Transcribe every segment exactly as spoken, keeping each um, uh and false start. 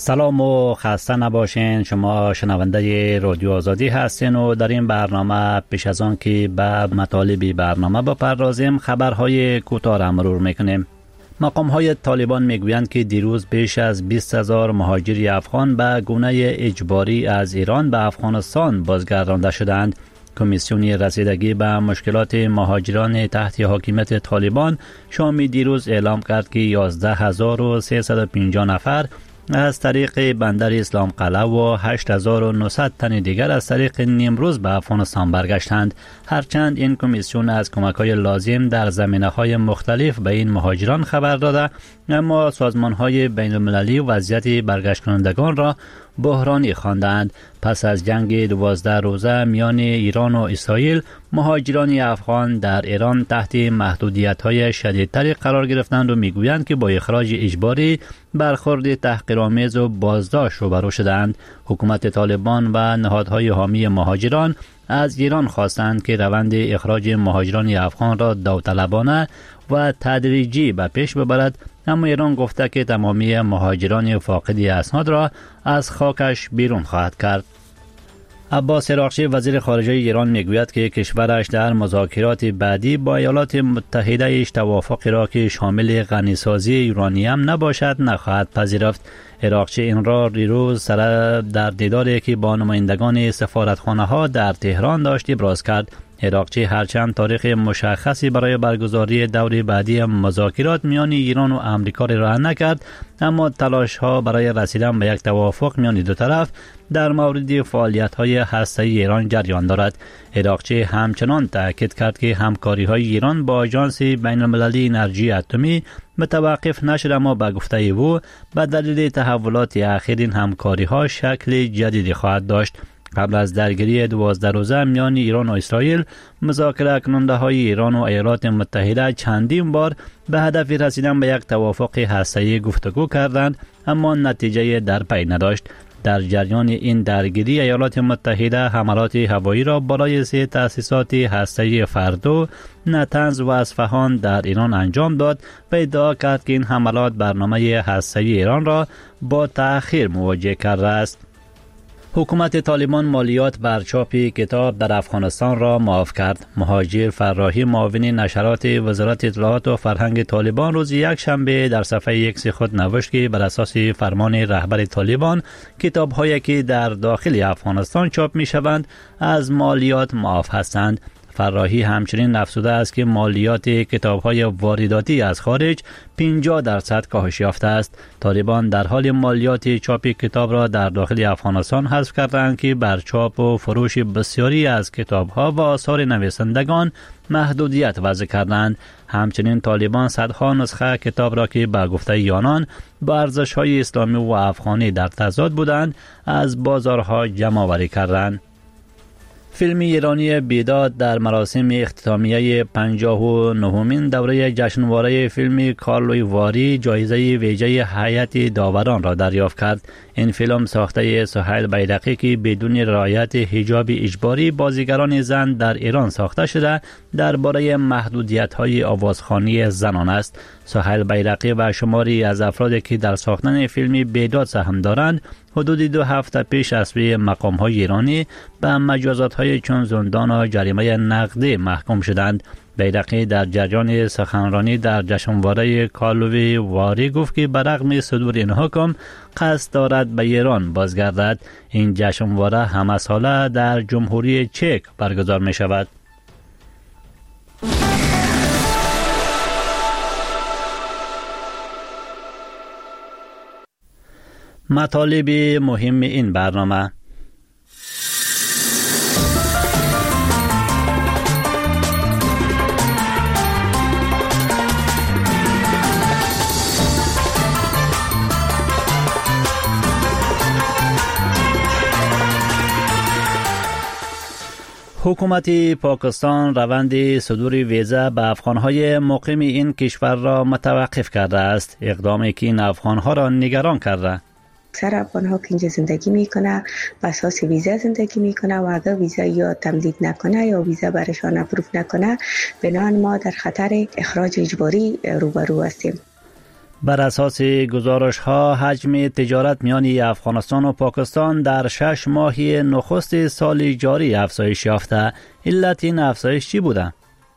سلام و خسته نباشین. شما شنونده رادیو آزادی هستین و در این برنامه پیش از آن که به مطالب برنامه بپردازیم خبرهای کوتاه را مرور میکنیم. مقام‌های طالبان میگویند که دیروز بیش از بیست هزار مهاجر افغان به گونه اجباری از ایران به افغانستان بازگردانده شدند. کمیسیون رسیدگی به مشکلات مهاجران تحت حاکمیت طالبان شام دیروز اعلام کرد که یازده هزار و سیصد و پنجاه نفر از طریق بندر اسلام قلعه و هشت هزار و نهصد تن دیگر از طریق نیمروز به افغانستان برگشتند. هرچند این کمیسیون از کمک‌های لازم در زمینه‌های مختلف به این مهاجران خبر داده، اما سازمان‌های بین‌المللی وضعیت برگشت کنندگان را بحرانی خواندند. پس از جنگ دوازده روزه میان ایران و اسرائیل، مهاجران افغان در ایران تحت محدودیت‌های شدیدتری قرار گرفتند و میگویند که با اخراج اجباری برخورد تحقیرآمیز و بازداشت روبرو شدند. حکومت طالبان و نهادهای حامی مهاجران از ایران خواستند که روند اخراج مهاجران افغان را داوطلبانه و تدریجی به پیش ببرد، اما ایران گفته که تمامی مهاجران فاقد اسناد را از خاکش بیرون خواهد کرد. عباس عراقچی وزیر خارجه ایران میگوید که کشورش در مذاکرات بعدی با ایالات متحده ایش توافقی را که شامل غنیسازی یورانیم نباشد نخواهد پذیرفت. عراقچی این را دیروز سر در دیداری که با نمایندگان سفارتخانه ها در تهران داشت ابراز کرد. عراقچی هرچند تاریخ مشخصی برای برگزاری دور بعدی مذاکرات میان ایران و آمریکا را نکرد، اما تلاش ها برای رسیدن به یک توافق میان دو طرف در مورد فعالیت های هسته‌ای ایران جریان دارد. عراقچی همچنان تاکید کرد که همکاری های ایران با آژانس بین المللی انرژی اتمی متوقف نشد، اما به گفته او به دلیل تحولات اخیر این همکاری ها شکل جدیدی خواهد داشت. قبل از درگیری دوازده روزه میان ایران و اسرائیل، مذاکره کننده های ایران و ایالات متحده چندین بار به هدف رسیدن به یک توافق هسته‌ای گفتگو کردند، اما نتیجه در پی نداشت. در جریان این درگیری ایالات متحده حملات هوایی را بالای سه تأسیسات هسته‌ای فردو، نتنز و اصفهان در ایران انجام داد و ادعا کرد که این حملات برنامه هسته‌ای ایران را با تأخیر مواجه کرده است. حکومت طالبان مالیات بر چاپ کتاب در افغانستان را معاف کرد. مهاجر فراحی معاون نشرات وزارت اطلاعات و فرهنگ طالبان روز یک شنبه در صفحه ایکس خود نوشت که بر اساس فرمان رهبر طالبان کتاب‌هایی که در داخل افغانستان چاپ می‌شوند از مالیات معاف هستند. فراحی همچنین افزوده است که مالیات کتاب‌های وارداتی از خارج پنجاه درصد کاهش یافته است. طالبان در حال مالیات چاپ کتاب را در داخل افغانستان حذف کردند که بر چاپ و فروش بسیاری از کتاب‌ها و آثار نویسندگان محدودیت وضع کردند. همچنین طالبان صدها نسخه کتاب را که به گفته آنان با ارزش‌های اسلامی و افغانی در تضاد بودند از بازارها جمع آوری کردند. فیلم ایرانی بیداد در مراسم اختتامیه پنجاه و نهمین دوره جشنواره فیلم کارلوی واری جایزه ویژه هیئت داوران را دریافت کرد. این فیلم ساخته سهیل بیرقی که بدون رعایت حجاب اجباری بازیگران زن در ایران ساخته شده درباره محدودیت‌های آوازخوانی زنان است. سهیل بیرقی و شماری از افرادی که در ساختن فیلم بیداد سهم دارند حدود دو هفته پیش از سوی مقام‌های ایرانی به مجازات‌های چون زندان و جریمه نقدی محکوم شدند. بیرقی در جریان سخنرانی در جشنواره کارلوی واری گفت که برغم صدور این حکم قصد دارد به ایران بازگردد. این جشنواره همه ساله در جمهوری چک برگزار می شود. مطالب مهم این برنامه: حکومت پاکستان روند صدور ویزا به افغان‌های مقیم این کشور را متوقف کرده است، اقدامی که این افغان‌ها را نگران کرده. اکثر افغان‌ها که اینجا زندگی میکنه به اساس ویزا زندگی میکنه و اگر ویزا یا تمدید نکنه یا ویزا برشان اپروف نکنه، بنابراین ما در خطر اخراج اجباری روبرو هستیم. بر اساس گزارش ها حجم تجارت میان افغانستان و پاکستان در شش ماهی نخست سال جاری افزایش یافته. علت این افزایش چی بوده؟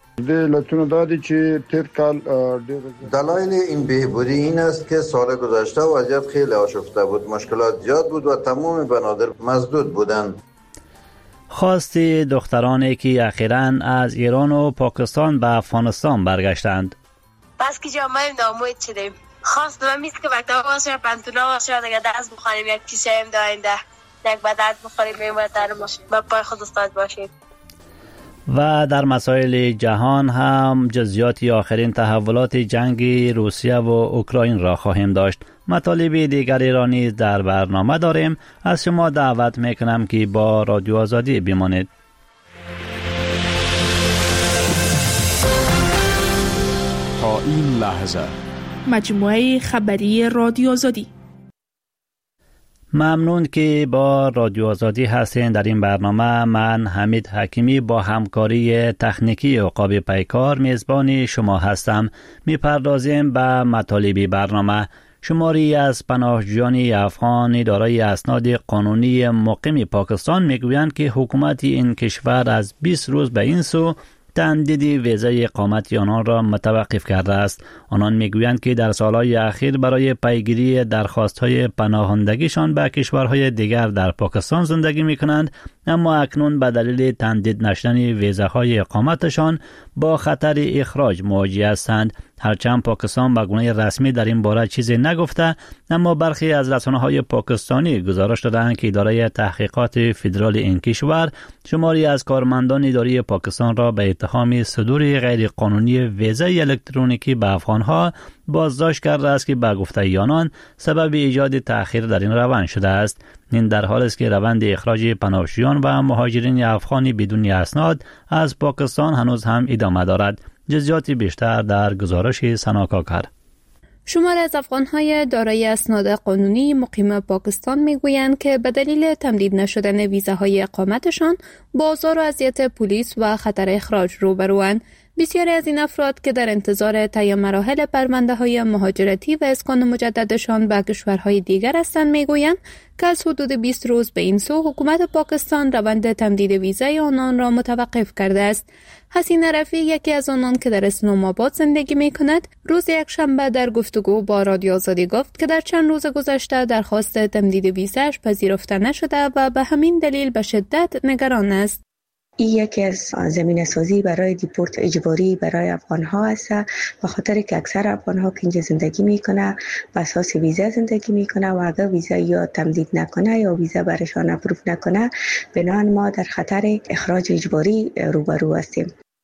دلایل این بهبودی این است که سال گذشته وضعیت خیلی آشفته بود، مشکلات زیاد بود و تمام بنادر مسدود بودند. خواست دخترانی که اخیراً از ایران و پاکستان به افغانستان برگشتند. بس که جامعه ناموید شدیم. خواست من میست که مکتب باشه، پنتونا باشه، دیگه درس بخونیم، یک کیسه هم داینده، یک بدرد بخوریم، یک بدرد باشیم، با پای خود استاد باشیم. و در مسائل جهان هم جزئیات آخرین تحولات جنگ روسیه و اوکراین را خواهیم داشت. مطالب دیگری را نیز در برنامه داریم. از شما دعوت میکنم که با رادیو آزادی بمانید. تا این لحظه مجموعه خبری رادیو آزادی. ممنون که با رادیو آزادی هستین. در این برنامه من حمید حکیمی با همکاری تکنیکی عقاب پیکار میزبان شما هستم. میپردازیم به مطالب برنامه. شماری از پناهجویان افغان دارای اسناد قانونی مقیم پاکستان میگویند که حکومت این کشور از بیست روز به این سو تمدید ویزای اقامت آنان را متوقف کرده است. آنان میگویند که در سالهای اخیر برای پیگیری درخواست‌های پناهندگیشان به کشورهای دیگر در پاکستان زندگی می‌کنند، اما اکنون به دلیل تمدید نشدن ویزاهای اقامتشان با خطر اخراج مواجه هستند. هرچند پاکستان به گونه رسمی در این باره چیزی نگفته، اما برخی از رسانه‌های پاکستانی گزارش دادند که اداره تحقیقات فدرال این کشور شماری از کارمندان اداری پاکستان را به اتهام صدور غیرقانونی ویزای الکترونیکی به افغانها بازداشت کرده است که به گفته آنان سبب ایجاد تأخیر در این روند شده است. این در حالی است که روند اخراج پناهجویان و مهاجرین افغانی بدون اسناد از پاکستان هنوز هم ادامه دارد. جزئیات بیشتر در گزارش سنا کاکر. شماری از افغان‌های دارای اسناد قانونی مقیم پاکستان میگویند که به دلیل تمدید نشدن ویزاهای اقامتشان با آزار و اذیت پلیس و خطر اخراج روبروند. بسیاری از این افراد که در انتظار طی مراحل پرونده‌های مهاجرتی و اسکان مجددشان به کشورهای دیگر هستند میگویند که از حدود بیست روز به این سو حکومت پاکستان روند تمدید ویزای آنان را متوقف کرده است. حسینه رفیع، یکی از آنان که در اسلام آباد زندگی می‌کند، روز یکشنبه در گفتگو با رادیو آزادی گفت که در چند روز گذشته درخواست تمدید ویزاش پذیرفته نشده و به همین دلیل به شدت نگران است. این یکی از زمینه سازی برای دیپورت اجباری برای افغان ها است، به خاطر که اکثر افغان ها که اینجا زندگی میکنه به اساس ویزا زندگی میکنه و اگر ویزا یا تمدید نکنه یا ویزا برشان اپروو نکنه، بنابراین ما در خطر اخراج اجباری روبرو هستیم.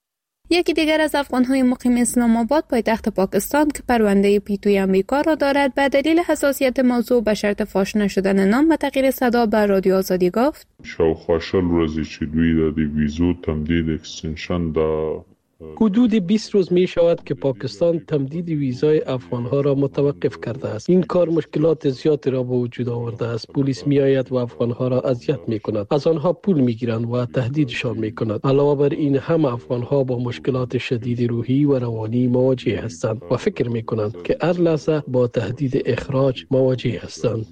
یکی دیگر از افغان‌های مقیم اسلام آباد پایتخت پاکستان که پرونده پیتوی امریکا را دارد به دلیل حساسیت موضوع به شرط فاش نشدن نام و تغییر صدا بر رادیو آزادی گفت شاوخوا شل ورځې چې دوی د ویزو تمدید اکستنشن د حدود بیست روز می شود که پاکستان تمدید ویزای افغانها را متوقف کرده است. این کار مشکلات زیادی را به وجود آورده است. پلیس می آید و افغانها را اذیت می کند. از آنها پول می گیرند و تهدیدشان می کند. علاوه بر این هم افغانها با مشکلات شدید روحی و روانی مواجه هستند و فکر می کنند که هر لحظه با تهدید اخراج مواجه هستند.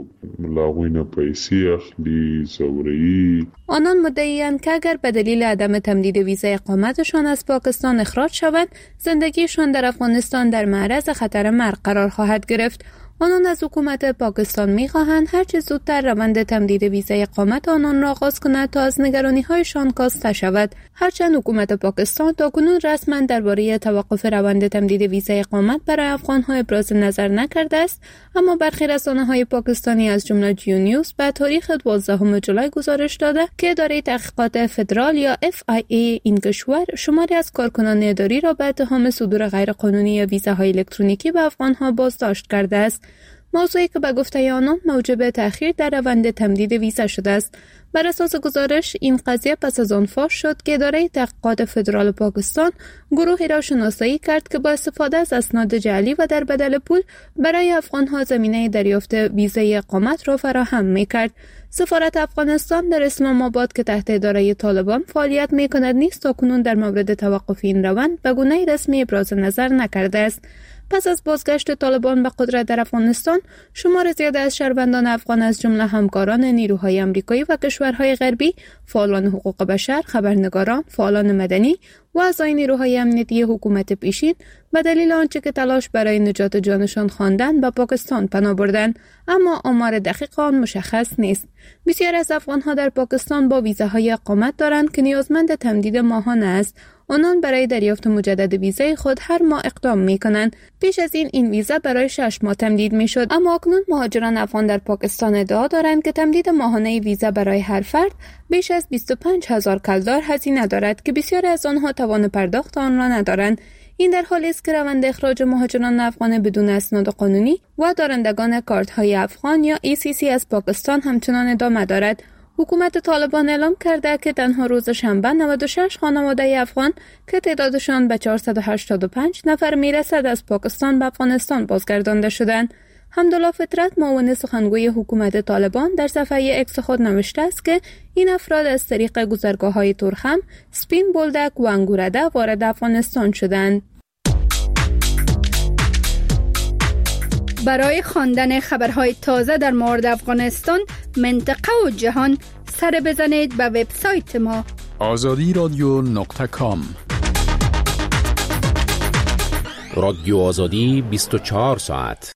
آنان مدعی‌اند که اگر به دلیل عدم تمدید ویزای اقامتشان از پاکستان اخراج شوند، زندگیشان در افغانستان در معرض خطر مرگ قرار خواهد گرفت. آنان از حکومت پاکستان می‌خواهند هر چه زودتر روند تمدید ویزای اقامت آنان را آغاز کند تا از نگرانی‌هایشان کاسته شود. هرچند حکومت پاکستان تاکنون رسما درباره توقف روند تمدید ویزای اقامت برای افغان‌ها ابراز نظر نکرده است، اما برخی رسانه‌های پاکستانی از جمله جیو نیوز به تاریخ دوازدهم ژولای گزارش داده که اداره تحقیقات فدرال یا اف آی ای این کشور شماری از کارکنان اداری را به اتهام صدور غیرقانونی ویزاهای الکترونیکی به افغان‌ها بازداشت کرده است. موضوعی که به گفته آنان موجب تأخیر در روند تمدید ویزا شده است. بر اساس گزارش این قضیه پس از آن فاش شد که اداره تحقیقات فدرال پاکستان گروهی را شناسایی کرد که با استفاده از اسناد جعلی و در بدل پول برای افغان‌ها زمینه دریافت ویزای اقامت را فراهم می‌کرد. سفارت افغانستان در اسلام آباد که تحت اداره طالبان فعالیت می‌کند نیز تاکنون در مورد توقف این روند به گونه رسمی ابراز نظر نکرده است. پس از بازگشت طالبان به قدرت در افغانستان، شمار زیاد از شهروندان افغان از جمله همکاران نیروهای آمریکایی و کشورهای غربی، فعالان حقوق بشر، خبرنگاران، فعالان مدنی و اعضای نیروهای امنیتی حکومت پیشین به دلیل آنچه که تلاش برای نجات جانشان خواندند به پاکستان پناه بردند، اما آمار دقیق آن مشخص نیست. بسیار از افغانها در پاکستان با ویزاهای اقامت دارند که نیازمند تمدید ماهانه است. آنان برای دریافت مجدد ویزای خود هر ماه اقدام می کنند. پیش از این این ویزا برای شش ماه تمدید می شد، اما اکنون مهاجران افغان در پاکستان ادعا دارند که تمدید ماهانه ویزا برای هر فرد بیش از بیست و پنج هزار کلدار هزینه دارد که بسیار از آنها توان پرداخت آن را ندارند. این در حالی است که روند اخراج مهاجران افغان بدون اسناد قانونی و دارندگان کارت‌های افغان یا ای سی سی از پاکستان همچنان ادامه دارد. حکومت طالبان اعلام کرده که تنها روز شنبه نود و شش خانواده افغان که تعدادشان به چهارصد و هشتاد و پنج نفر میرسد از پاکستان به افغانستان بازگردانده شدند. حمدالله فطرت، معاون سخنگوی حکومت طالبان، در صفحه اکس خود نوشته است که این افراد از طریق گذرگاه‌های تورخم، سپین بولدک و انگورده وارد افغانستان شدند. برای خواندن خبرهای تازه در مورد افغانستان، منطقه و جهان، سر بزنید به وبسایت ما آزادی رادیو نقطه کام. رادیو آزادی بیست و چهار ساعت.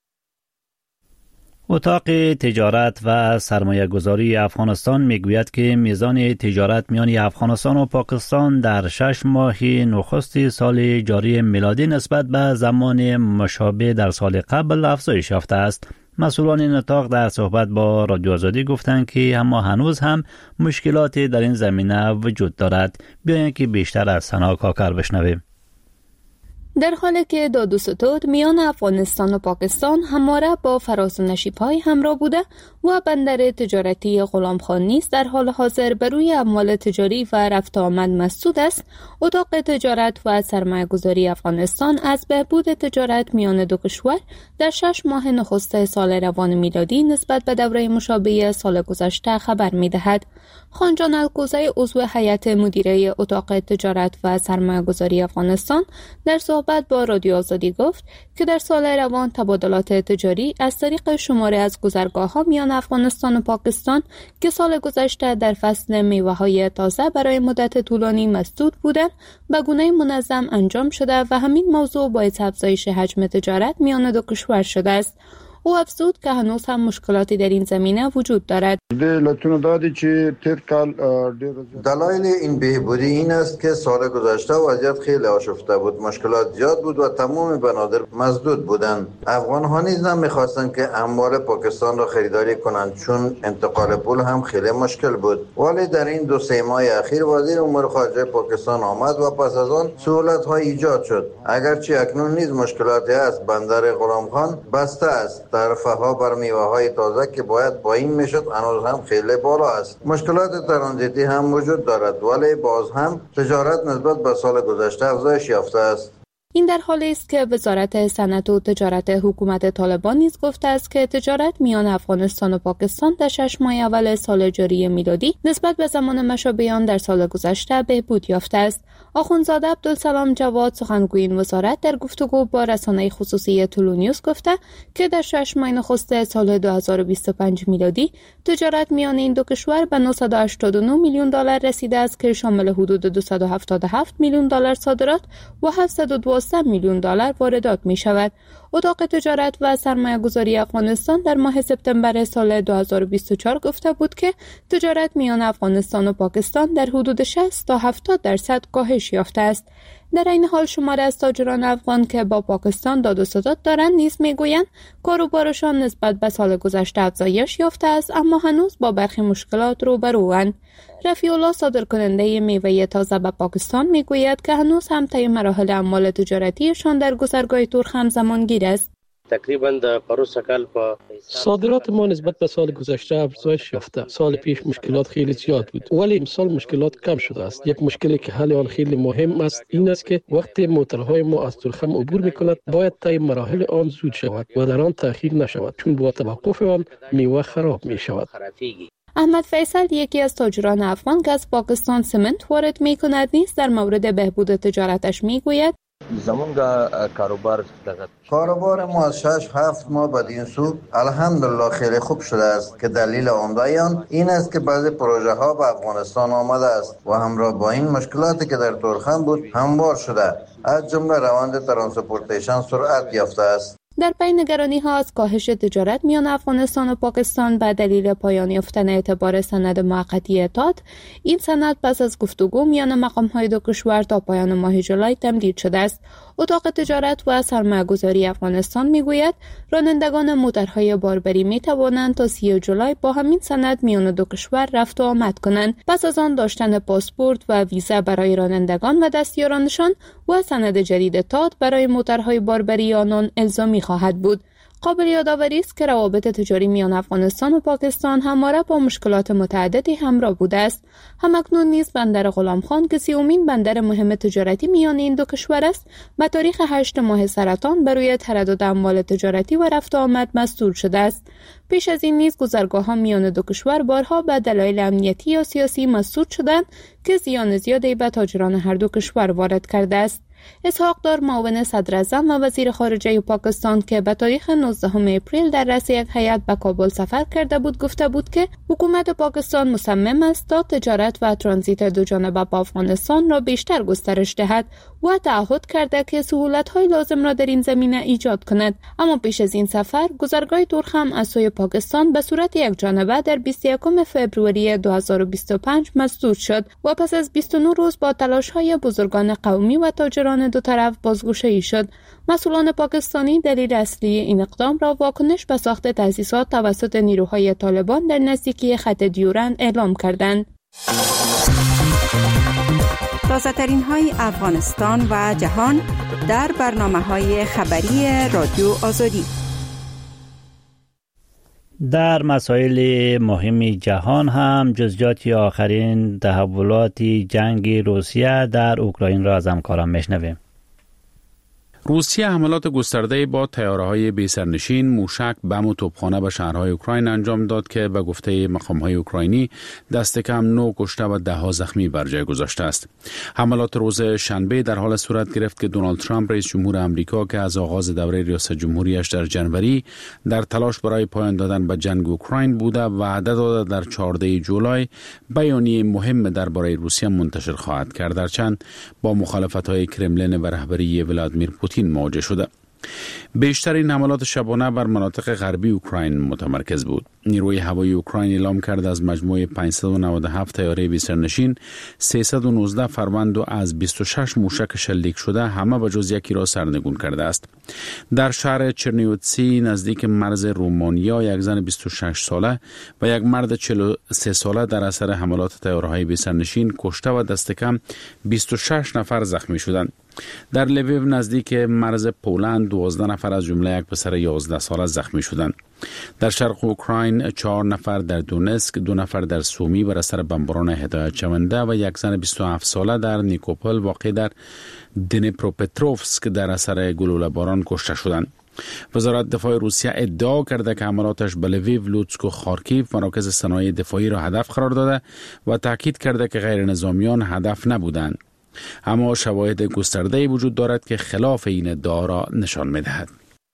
اتاق تجارت و سرمایه گذاری افغانستان میگوید که میزان تجارت میان افغانستان و پاکستان در شش ماه نخست سال جاری میلادی نسبت به زمان مشابه در سال قبل افزایش یافته است. مسئولان این اتاق در صحبت با رادیو آزادی گفتند که اما هنوز هم مشکلاتی در این زمینه وجود دارد. بیایید که بیشتر از ثنا کاکر بشنویم. در حالی که داد و ستد میان افغانستان و پاکستان همواره با فراز و نشیب‌های همراه بوده و بندر تجارتی غلامخان نیز در حال حاضر بر روی اموال تجاری و رفت آمد مسدود است، اتاق تجارت و سرمایه‌گذاری افغانستان از بهبود تجارت میان دو کشور در شش ماه نخست سال روان میلادی نسبت به دوره مشابه سال گذشته خبر می‌دهد. خانجان الکوزی، عضو هیئت مدیره اتاق تجارت و سرمایه‌گذاری افغانستان، در صحبت با رادیو آزادی گفت که در سال روان تبادلات تجاری از طریق شماری از گذرگاه‌ها میان افغانستان و پاکستان که سال گذشته در فصل میوه‌های تازه برای مدت طولانی مسدود بودند، به گونه منظم انجام شده و همین موضوع باعث افزایش حجم تجارت میان دو کشور شده است. او افزود که هنوز هم مشکلاتی در این زمینه وجود دارد. دلایل این بهبودی این است که سال گذشته وضعیت خیلی آشفته بود، مشکلات زیاد بود و تمام بنادر مسدود بودند. افغان ها نیز نمیخواستند که اموال پاکستان را خریداری کنند چون انتقال پول هم خیلی مشکل بود. ولی در این دو سه ماه اخیر وزیر امور خارجه پاکستان آمد و پس از آن سهولت ها ایجاد شد. اگرچه اکنون نیز مشکلاتی است، بندر غلامخان بسته است. تعرفه ها بر میوه های تازه که باید پایین میشد هنوز هم خیلی بالا است. مشکلات ترانزیتی هم وجود دارد ولی باز هم تجارت نسبت به سال گذشته افزایش یافته است. این در حالی است که وزارت صنعت و تجارت حکومت طالبان نیز گفته است که تجارت میان افغانستان و پاکستان در شش ماه اول سال جاری میلادی نسبت به زمان مشابه آن در سال گذشته بهبود یافته است. آخوندزاده عبدالسلام جواد، سخنگوی این وزارت، در گفتگو با رسانه خصوصی طلوع نیوز گفته که در شش ماه نخست سال دو هزار و بیست و پنج میلادی تجارت میان این دو کشور به نهصد و هشتاد و نه میلیون دلار رسیده است که شامل حدود دویست و هفتاد و هفت میلیون دلار صادرات و هفتصد و دوازده میلیون دلار واردات می شود. اتاق تجارت و سرمایه‌گذاری افغانستان در ماه سپتامبر سال دو هزار و بیست و چهار گفته بود که تجارت میان افغانستان و پاکستان در حدود شصت تا هفتاد درصد کاهش یافته است. در این حال شمار از تاجران افغان که با پاکستان داد و ستد دارند نیز میگویند کاروبارشان نسبت به سال گذشته افزایش یافته است، اما هنوز با برخی مشکلات روبروند. رفیع الله، صادرکننده میوه تازه به پاکستان، میگوید که هنوز هم طی مراحل اموال تجارتیشان در گذرگاه تورخم زمانگیر است. تقریبا در پروسکال په صادرات ما نسبت به سال گذشته افزایش یافته. سال پیش مشکلات خیلی زیاد بود ولی امسال مشکلات کم شده است. یک مشکلی که حل آن خیلی مهم است این است که وقتی موترهای ما از تورخم عبور میکند باید طی مراحل آن زود شود و در آن تأخیر نشود، چون با توقف آن میوه خراب می شود. احمد فیصل، یکی از تاجران افغان که از پاکستان سمنت وارد می کند نیز در مورد بهبود تجارتش می گوید زمونگا کاروبار دغت کاروبار ما از شش هفت ماه بعد این سو الحمدلله خیلی خوب شده است که دلیل عمده آن این است که بعضی پروژه ها به افغانستان آمده است و همراه با این مشکلاتی که در تورخم بود هموار شده، از جمله روند ترانسپورتیشن سرعت یافته است. در پی نگرانی ها از کاهش تجارت میان افغانستان و پاکستان به دلیل پایان یافتن اعتبار سند موقتی اتحاد، این سند پس از گفتگو میان مقام های دو کشور تا پایان ماه جولای تمدید شده است. اتاق تجارت و سرمایه‌گذاری افغانستان میگوید رانندگان موترهای باربری می توانند تا سی جولای با همین سند میان دو کشور رفت و آمد کنند. پس از آن داشتن پاسپورت و ویزا برای رانندگان و دستیارانشان و سند جدید اتحاد برای موترهای باربری آنان الزامی خواهد بود. قابل یادآوری است که روابط تجاری میان افغانستان و پاکستان همواره با مشکلات متعددی همراه بوده است. همکنون نیز بندر غلام خان که سیومین بندر مهم تجارتی میان این دو کشور است، به تاریخ هشت ماه سرطان بر روی تردد اموال تجارتی و رفت و آمد مسدود شده است. پیش از این نیز گذرگاه‌ها میان دو کشور بارها به دلایل امنیتی یا سیاسی مسدود شدند که زیان زیادی به تاجران هر دو کشور وارد کرده است. اسحاق دار معاون صدر اعظم و وزیر خارجه پاکستان که به تاریخ نوزدهم اپریل در رأس یک هیئت به کابل سفر کرده بود گفته بود که حکومت پاکستان مصمم است تا تجارت و ترانزیت دو جانبه با افغانستان را بیشتر گسترش دهد و تعهد کرده که سهولت‌های لازم را در این زمینه ایجاد کند. اما پیش از این سفر گذرگاه تورخم از سوی پاکستان به صورت یک جانبه در بیست و یکم فوریه دو هزار و بیست و پنج مسدود شد و پس از بیست و نه روز با تلاش‌های بزرگان قومی و تاجران دو طرف بازگشایی شد. مسئولان پاکستانی دلیل اصلی این اقدام را واکنش به ساخت تأسیسات توسط نیروهای طالبان در نزدیکی خط دیورند اعلام کردند. تازه‌ترین های افغانستان و جهان در برنامه‌های خبری رادیو آزادی. در مسائل مهم جهان هم جزئیات آخرین تحولات جنگ روسیه در اوکراین را از همکاران میشنویم. روسیه حملات گسترده با طیاره‌های بی‌سرنشین، موشک، بم و توپخانه به شهرهای اوکراین انجام داد که به گفته مقام‌های اوکراینی دست کم نه کشته و ده ها زخمی بر جای گذاشته است. حملات روز شنبه در حال صورت گرفت که دونالد ترامپ رئیس جمهور آمریکا که از آغاز دوره ریاست جمهوریش در جنوری در تلاش برای پایان دادن به جنگ اوکراین بوده و وعده داده در چهاردهم جولای بیانیه مهم درباره روسیه منتشر خواهد کرد، درچند با مخالفت‌های کرملین و رهبری ولادیمیر پوتین مواجه شده. بیشتر این حملات شبانه بر مناطق غربی اوکراین متمرکز بود. نیروی هوایی اوکراین اعلام کرده از مجموع پانصد و نود و هفت طیاره بی‌سرنشین، سیصد و نوزده فروند و از بیست و شش موشک شلیک شده همه به جز یکی را سرنگون کرده است. در شهر چرنیوتسی نزدیک مرز رومانیا یک زن بیست و شش ساله و یک مرد چهل و سه ساله در اثر حملات طیاره‌های بی‌سرنشین کشته و دست کم بیست و شش نفر زخمی شدند. در لویو نزدیک مرز پولند دوازده نفر از جمله یک پسر یازده ساله زخمی شدند. در شرق اوکراین چهار نفر در دونسک، دو نفر در سومی بر اثر بمباران هدایت شونده و یک زن بیست و هفت ساله در نیکوپل واقع در دنیپروپتروفسک در اثر گلوله باران کشته شدند. وزارت دفاع روسیه ادعا کرده که حملاتش به لویو، لوتسک و خارکیف مراکز صنایع دفاعی را هدف قرار داده و تاکید کرده که غیر نظامیان هدف نبودند. اما شواهد گسترده‌ای وجود دارد که خلاف این ادعا را نشان می‌دهد.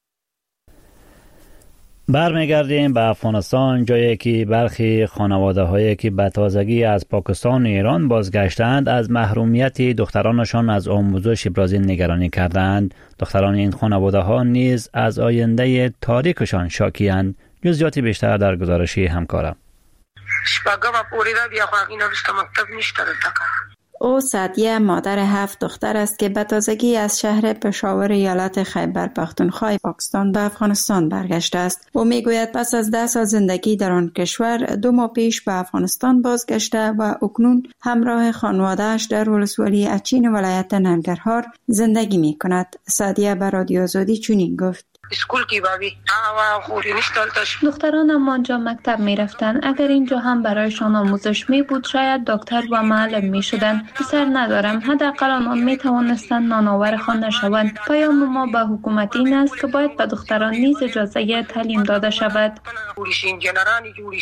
برمیگردیم به افغانستان، جایی که برخی خانواده‌هایی که به تازگی از پاکستان و ایران بازگشتند از محرومیت دخترانشان از آموزش ابراز نگرانی کردند. دختران این خانواده‌ها نیز از آینده تاریکشان شاکی‌اند. جزئیات بیشتر در گزارش همکارم. شپږم پوریده بیا خو اینا رسته مکتب نشته دکا. او سعدیه مادر هفت دختر است که به تازگی از شهر پشاور ایالت خیبر پختونخوا پاکستان به افغانستان برگشته است. او میگوید پس از ده سال زندگی در آن کشور دو ماه پیش به افغانستان بازگشته و اکنون همراه خانواده‌اش در ولسوالی اچین ولایت ننگرهار زندگی می کند. سعدیه به رادیو آزادی چنین گفت: اسکول کی بابی آوا خوری نشتالتش. دخترانم آنجا مکتب می رفتن. اگر اینجا هم برایشان آموزش می بود شاید دکتر و معلم می شدن. پسر ندارم، حداقل آنان می توانستند نانآور خان نشوند. پیام ما به حکومت این است که باید به دختران نیز اجازه تعلیم داده شود.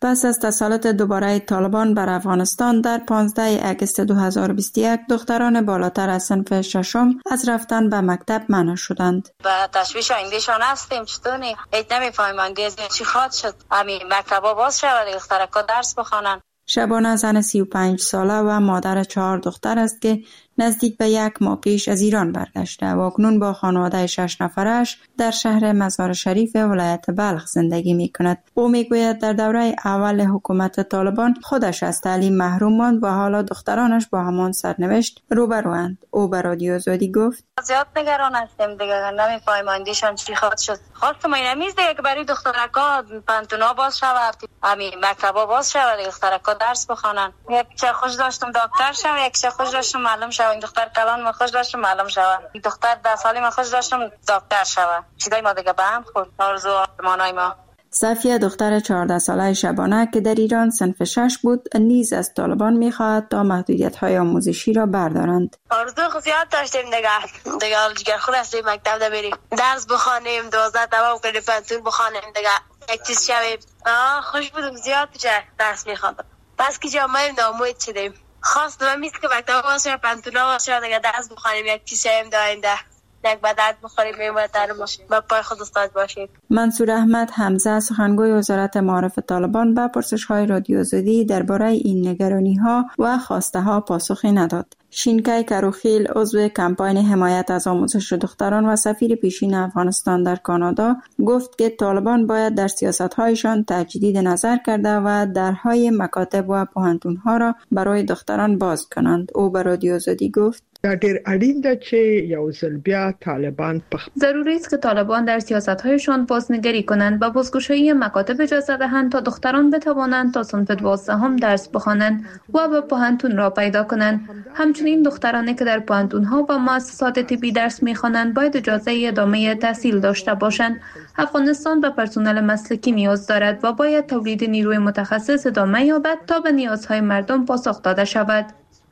پس از تسلط دوباره طالبان بر افغانستان در پانزده آگوست دو هزار و بیست و یک دختران بالاتر از صنف ششم از رفتن به مکتب منع شدند. با تشویش آیندهشان هستیم. چطوری؟ هیچ نمیفهمیم آینده چی خواهد شد. همین مکتبا باز شود، دخترکا درس بخوانن. شبانه زن سی و پنج ساله و مادر چهار دختر است که نزدیک به یک ماه پیش از ایران برگشته و اکنون با خانواده شش نفرش در شهر مزار شریف ولایت بلخ زندگی می کند. او می گوید در دوره اول حکومت طالبان خودش از تعلیم محروم ماند و حالا دخترانش با همان سرنوشت روبروند. او به رادیو آزادی گفت: زیاد نگران هستیم دیگه، نمیفهمیم آیندهشان چی خواهد شد. خواستم این میز دیگه که برای دخترکا پنتونا باز شود، همین مکتبا باز شود، دخترکا درس بخوانن. یک چه خوش داشتم دکتر شم، یک چه خوش داشتم معلم شم. این دختر کلان ما خوش داشتم معلم شوم، این دختر ده سالی ما خوش داشتم دکتر شوم. چیزای ما دیگه به هم خورد. آرزو آرمانای ما. صفیه دختر چهارده ساله شبانه که در ایران صنف شش بود نیز از طالبان می‌خواهد تا محدودیت‌های آموزشی را بردارند. آرزو خصوصیات داشتیم دیگه دیگه جگر خود هستیم مکتب دا بریم درس بخوانیم دوازده تمام کنیم پنتون بخوانیم دیگه یک چیز شویم. آه خوش بودم زیاد جا درس می‌خواندم. بس که جامعه ناموید شدیم. خواست و میز که مکتب باشه پنتونا باشه دیگه درس بخوانیم یک چیز شویم دا آینده یک بدرد بخوریم میمونتر باشیم با پای خود استاد باشیم. منصور احمد حمزه سخنگوی وزارت معارف طالبان به پرسش‌های رادیو آزادی درباره این نگرانی‌ها و خواسته‌ها پاسخی نداد. شینکای کروخیل عضو کمپاین حمایت از آموزش دختران و سفیر پیشین افغانستان در کانادا گفت که طالبان باید در سیاست‌هایشان تجدید نظر کرده و درهای مکاتب و پوهنتون‌ها را برای دختران باز کنند. او به رادیو آزادی گفت: دا ډېر اړین ده چې یو ځل بیا طالبان په ضروری است که طالبان در سیاست‌هایشان بازنگری کنند و بازگشایی مکاتب اجازه دهند تا دختران بتوانند تا صنف دوازدهم درس بخوانند و به پوهنتون را پیدا کنند. همچنین دخترانی که در پوهنتون‌ها و مؤسسات طبی درس می‌خوانند باید اجازه ادامه تحصیل داشته باشند. افغانستان به پرسنل مسلکی نیاز دارد و باید تولید نیروی متخصص ادامه یابد تا به نیازهای مردم پاسخ داده شود.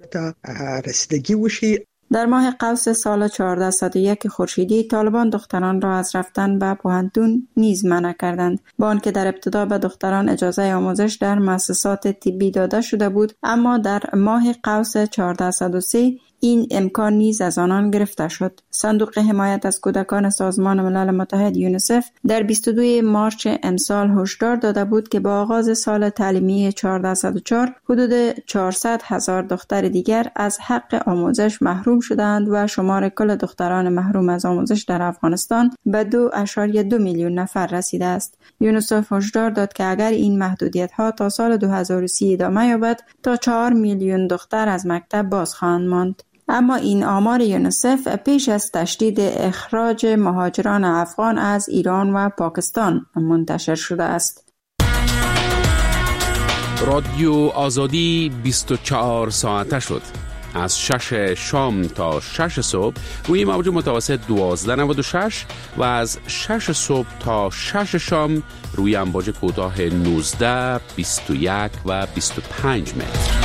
رسیدگی وشي. در ماه قوس سال چهارده صد و یک خورشیدی طالبان دختران را از رفتن به پوهنتون نیز منع کردند. با آنکه در ابتدا به دختران اجازه آموزش در مؤسسات طبی داده شده بود، اما در ماه قوس چهارده صد و سه این امکان نیز از آنان گرفته شد. صندوق حمایت از کودکان سازمان ملل متحد یونیسف در بیست و دو مارس امسال هشدار داده بود که با آغاز سال تعلیمی چهارده صد و چهار حدود چهارصد هزار دختر دیگر از حق آموزش محروم شدند و شمار کل دختران محروم از آموزش در افغانستان به دو اشاریه دو میلیون نفر رسیده است. یونیسف هشدار داد که اگر این محدودیت‌ها تا سال دو هزار و سی ادامه یابد تا چهار میلیون دختر از مکتب باز خواهند ماند. اما این آمار یونیسف پیش از تشدید اخراج مهاجران افغان از ایران و پاکستان منتشر شده است. رادیو آزادی بیست و چهار ساعته شد. از شش شام تا شش صبح روی موج متوسط دوازده نود و شش و از شش صبح تا شش شام روی امواج کوتاه نوزده، بیست و یک و بیست و پنج متر.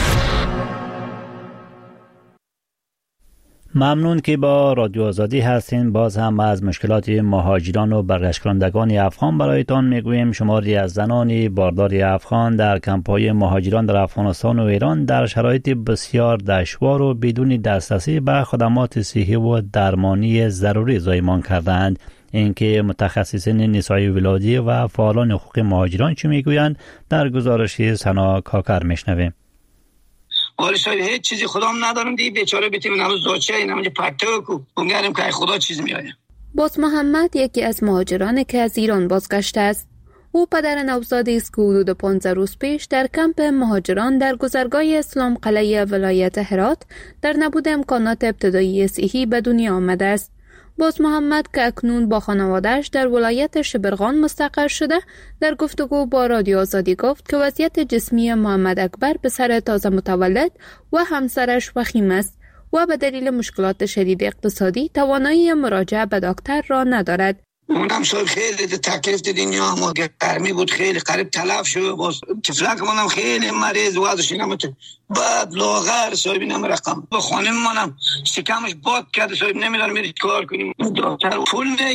ممنون که با رادیو آزادی هستین. باز هم از مشکلات مهاجران و برگشت‌کنندگان افغان برایتان میگوییم. شماری از زنان باردار افغان در کمپ‌های مهاجران در افغانستان و ایران در شرایط بسیار دشوار و بدون دسترسی به خدمات صحی و درمانی ضروری زایمان کردند. اینکه متخصصین نسای ولادی و فعالان حقوق مهاجران چی میگویند در گزارش سنا کاکر میشنویم. حالا شاید هیچ چیزی خدام ندارم دیگه بیچاره بیتیم نماز داچه این نماز پرتوکو اونگرم که خدا چیز میآید. باز محمد یکی از مهاجرانی که از ایران بازگشته است. او پدر نوزادی است که حدود پانزده روز پیش در کمپ مهاجران در گذرگاه اسلام قلعه ولایت هرات در نبود امکانات ابتدایی صحی به دنیا آمده است. باز محمد که اکنون با خانواده‌اش در ولایت شبرغان مستقر شده در گفتگو با رادیو آزادی گفت که وضعیت جسمی محمد اکبر پسر تازه متولد و همسرش وخیم است و به دلیل مشکلات شدید اقتصادی توانایی مراجعه به دکتر را ندارد. اونم صاحب خیلی تکلیف دنیا هم گرمی بود، خیلی قریب تلف شد. باز طفلک منم خیلی مریض وضعش نمیتونه بعد لاغر صاحب اینم رقم با خانم منم شکمش باد کرده صاحب نمیدونم میری کار کنیم دکتر پول نه که ببریم.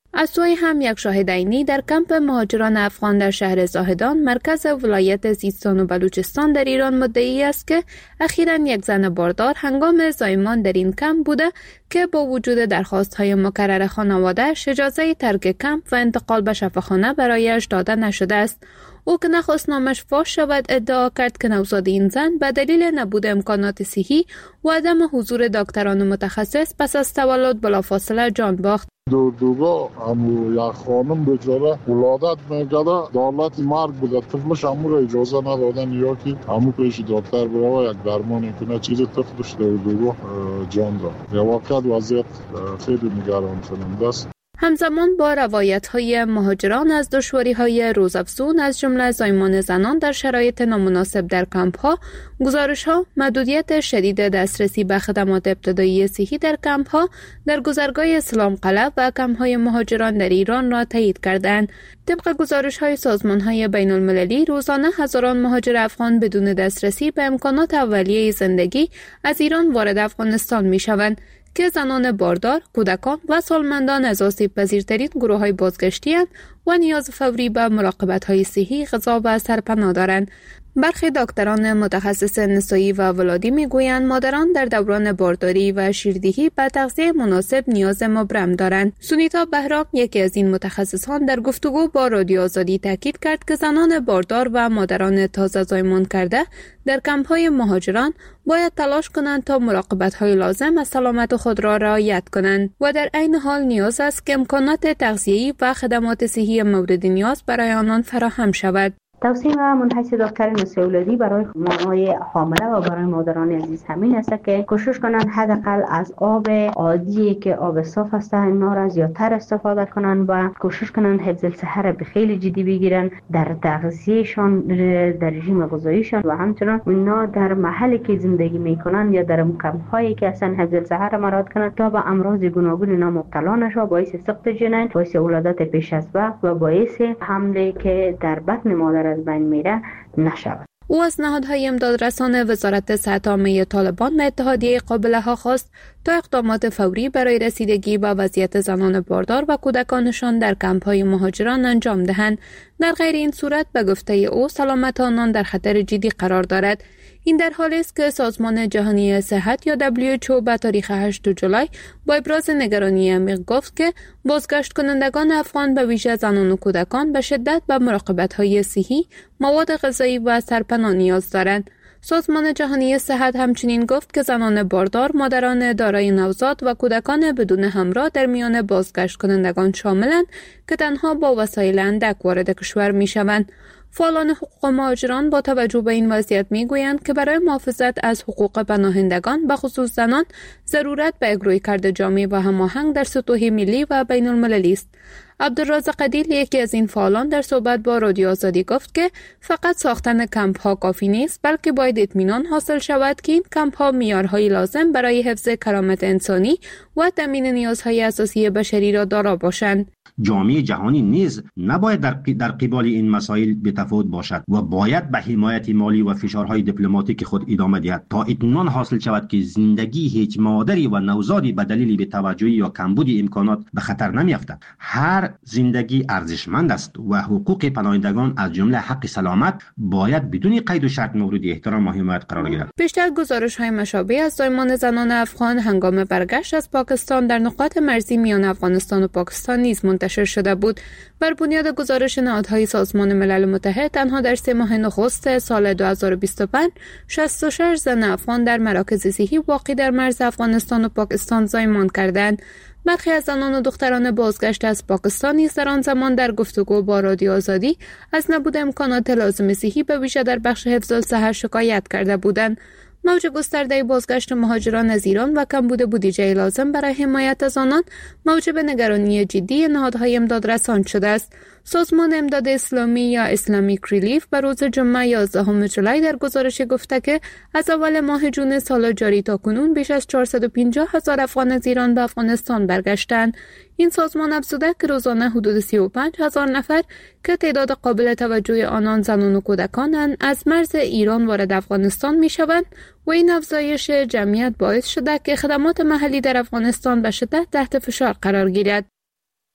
از سوی هم یک شاهد عینی در کمپ مهاجران افغان در شهر زاهدان مرکز ولایت سیستان و بلوچستان در ایران مدعی است که اخیراً یک زن باردار هنگام زایمان در این کمپ بوده که با وجود درخواست‌های مکرر خانواده‌اش اجازه ترک کمپ و انتقال به شفاخانه برایش داده نشده است. او که نخواست نامش فاش شود ادعا کرد که نوزاد این زن به دلیل نبود امکانات صحی و عدم حضور دکتران متخصص پس از تولد بلافاصله جان باخت. دو دوگاه همو یک خانم بچاره ولادت میکرده دولت مرگ بوده طفلش همو را اجازه ندادن یا که همو پیش دکتر برای یک درمان کنه چیز طفلش دو دوگاه جان داد. یا واقعا وضعیت خیلی نگران کننده است. همزمان با روایت‌های مهاجران از دشواری‌های روزافزون از جمله زایمان زنان در شرایط نامناسب در کمپ‌ها، گزارش‌ها محدودیت شدید دسترسی به خدمات ابتدایی صحی در کمپ‌ها در گذرگاه اسلام قلعه و کمپ‌های مهاجران در ایران را تایید کردند. طبق گزارش‌های سازمان‌های بین‌المللی روزانه هزاران مهاجر افغان بدون دسترسی به امکانات اولیه زندگی از ایران وارد افغانستان می‌شوند که زنان باردار، کودکان و سالمندان از آسیب پذیرترین گروه‌های بازگشتی هستند و نیاز فوری به مراقبت‌های صحی، غذا و سرپناه دارند. برخی دکتران متخصص نسایی و ولادی میگویند مادران در دوران بارداری و شیردهی به تغذیه مناسب نیاز مبرم دارند. سونیتا بهرام یکی از این متخصصان در گفتگو با رادیو آزادی تاکید کرد که زنان باردار و مادران تازه زایمان کرده در کمپ‌های مهاجران باید تلاش کنند تا مراقبت‌های لازم از سلامت خود را رعایت کنند و در عین حال نیاز است که امکانات تغذیه‌ای و خدمات صحی مورد نیاز برای آنان فراهم شود. توصیه من حیث دکتر نسایی ولادی برای مامای حامله و برای مادران عزیز همین است که کوشش کنند حداقل از آب عادی که آب صاف است اینا را زیادتر استفاده کنند و کوشش کنند حفظ الصحه را به خیلی جدی بگیرن در تغذیهشان، در رژیم غذاییشان و همچنین اینا در محلی که زندگی میکنن یا در کمپ‌هایی که اصلا حفظ الصحه را مراعات کنند تا به امراض گوناگون اینا مبتلا نشوند، باعث سقط جنین، باعث ولادت پیش از وقت و باعث حمله که در بطن مادر از بین میره نشود. او از نهادهای امدادرسان وزارت صحت عامه طالبان و اتحادیه قابله ها خواست تا اقدامات فوری برای رسیدگی به وضعیت زنان باردار و کودکانشان در کمپ‌های مهاجران انجام دهند. در غیر این صورت به گفته او سلامت آنان در خطر جدی قرار دارد. این در حالی است که سازمان جهانی صحت یا دبلیو اچ او به تاریخ هشتم جولای با ابراز نگرانی عمیق گفت که بازگشت کنندگان افغان به ویژه زنان و کودکان به شدت به مراقبت‌های صحی، مواد غذایی و سرپناه نیاز دارند. سازمان جهانی صحت همچنین گفت که زنان باردار، مادران دارای نوزاد و کودکان بدون همراه در میان بازگشت کنندگان شاملند که تنها با وسایل اندک وارد کشور می‌شوند. فعالان حقوق مهاجران با توجه به این وضعیت میگویند که برای محافظت از حقوق پناهندگان به خصوص زنان ضرورت به یک رویکرد جامع و هماهنگ در سطوح ملی و بین المللی است. عبدالرازق عدیل یکی از این فعالان در صحبت با رادیو آزادی گفت که فقط ساختن کمپ ها کافی نیست، بلکه باید اطمینان حاصل شود که این کمپ ها معیارهای لازم برای حفظ کرامت انسانی و تامین نیازهای اساسی بشری را دارا باشند. جامعه جهانی نیز نباید در در قبال این مسائل بی‌تفاوت باشد و باید به حمایت مالی و فشارهای دیپلماتیک خود ادامه دهد تا اطمینان حاصل شود که زندگی هیچ مادری و نوزادی به دلیل بی‌توجهی یا کمبود امکانات به خطر نمی‌افتد. هر زندگی ارزشمند است و حقوق پناهندگان از جمله حق سلامت باید بدون قید و شرط مورد احترام و حمایت قرار گیرد. بیشتر گزارش‌های مشابه از زایمان زنان افغان هنگام برگشت از پاکستان در نقاط مرزی میان افغانستان و پاکستان نیز منتشر شده بود. بر بنیاد گزارش نهادهای سازمان ملل متحد تنها در سه ماه نخست سال دو هزار و بیست و پنج شصت و شش زن افغان در مراکز صحی واقع در مرز افغانستان و پاکستان زایمان کردند. برخی از زنان و دختران بازگشت از پاکستان نیز در آن زمان در گفتگو با رادیو آزادی از نبود امکانات لازم صحی به ویژه در بخش حفظ الصحه شکایت کرده بودند. موج گسترده بازگشت مهاجران از ایران و کمبود بودجه لازم برای حمایت از آنان موجب نگرانی جدی نهادهای امدادرسان شده است. سازمان امداد اسلامی یا اسلامیک ریلیف بر روز جمعه یازدهم جولای در گزارش گفته که از اول ماه جون سال جاری تا کنون بیش از چهارصد و پنجاه هزار افغان از ایران به افغانستان برگشتند. این سازمان افزوده که روزانه حدود سی و پنج هزار نفر که تعداد قابل توجه آنان زنان و کودکانند از مرز ایران وارد افغانستان می‌شوند و این افزایش جمعیت باعث شده که خدمات محلی در افغانستان به شدت تحت فشار قرار گیرد.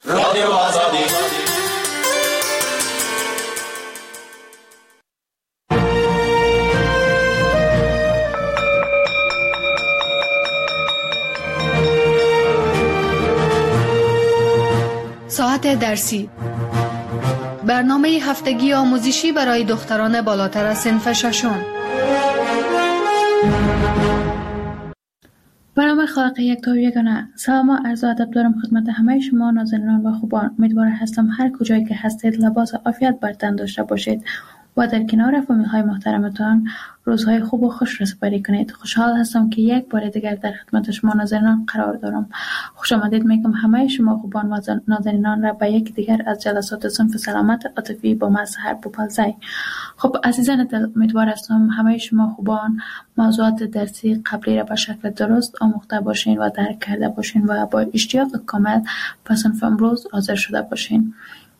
رادیو آزادی. ساعت درسی، برنامه هفتگی آموزشی برای دختران بالاتر از صنف ششم. برنامه خلق یک تا یگانه. سلام و عرض ادب دارم خدمت همه شما نازنینان و خوبان. امیدوار هستم هر کجایی که هستید لباس عافیت بر تن داشته باشید و در کنار فامیل های محترمتان روزهای خوب و خوش را سپری کنید. خوشحال هستم که یک بار دیگر در خدمت شما ناظرینان قرار دارم. خوش آمدید میگم همه شما خوبان و ناظرینان را به یک دیگر از جلسات صنف سلامت عاطفی با من سحر بوپلزی. خب عزیزان دل، امیدوار هستم همه شما خوبان موضوعات درسی قبلی را به شکل درست آموخته باشین و درک کرده باشین و با اشتیاق کامل به صنف امروز حاضر شده باشین.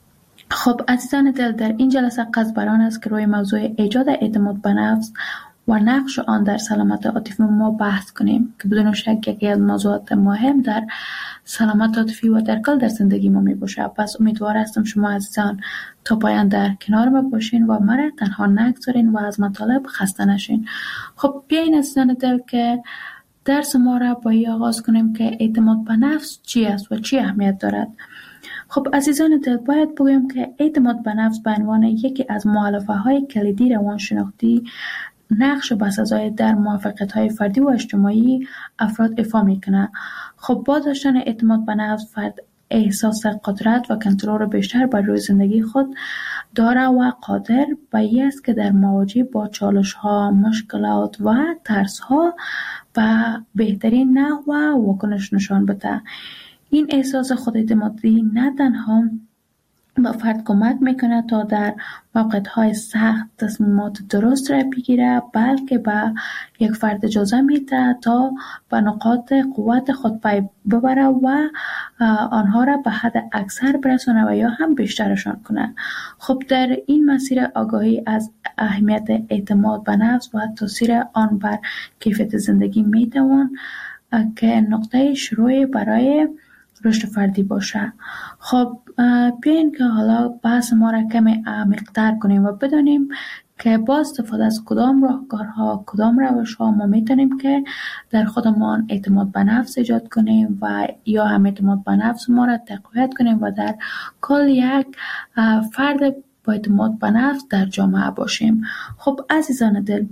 خب عزیزان دل، در این جلسه قصد بر آن است که روی موضوع ایجاد اعتماد به نفس و نقش آن در سلامت عاطفی ما بحث کنیم که بدون شک یکی از موضوعات مهم در سلامت عاطفی و در کل در زندگی ما می باشه. پس امیدوار هستم شما عزیزان تا پایان در کنار ما باشین و مرا تنها نگذارین و از مطالب خسته نشین. خب بیاین عزیزان دل که درس ما را با این آغاز کنیم که اعتماد به نفس چی است و چی اهمیت دارد. خب عزیزان دل، باید بگویم که اعتماد به نفس به عنوان یکی از مؤلفه های کلیدی روانشناختی نقش بسزای در موفقیت های فردی و اجتماعی افراد ایفا میکنه. خب با داشتن اعتماد به نفس فرد احساس قدرت و کنترل بیشتر بر روی زندگی خود داره و قادر به این است که در مواجهه با چالش ها، مشکلات و ترس ها به بهترین نحو واکنش نشان بده. این احساس خوداعتمادی نه تنها به فرد کمک میکنه تا در موقعیت‌های سخت تصمیمات درست را بگیره، بلکه به یک فرد اجازه میده تا به نقاط قوت خود پی ببره و آنها را به حد اکثر برسونه و یا هم بیشترشان کنه. خب در این مسیر آگاهی از اهمیت اعتماد به نفس و تاثیر آن بر کیفیت زندگی میتوان که نقطه شروع برای رشد فردی باشه. خب بیاین که حالا بحث ما را کمی عمیق‌تر کنیم و بدانیم که با استفاده از کدام راهکارها، کدام روش‌ها ما میتونیم که در خودمان اعتماد به نفس ایجاد کنیم و یا هم اعتماد به نفس ما را تقویت کنیم و در کل یک فرد با اعتماد به نفس در جامعه باشیم. خب عزیزان دل،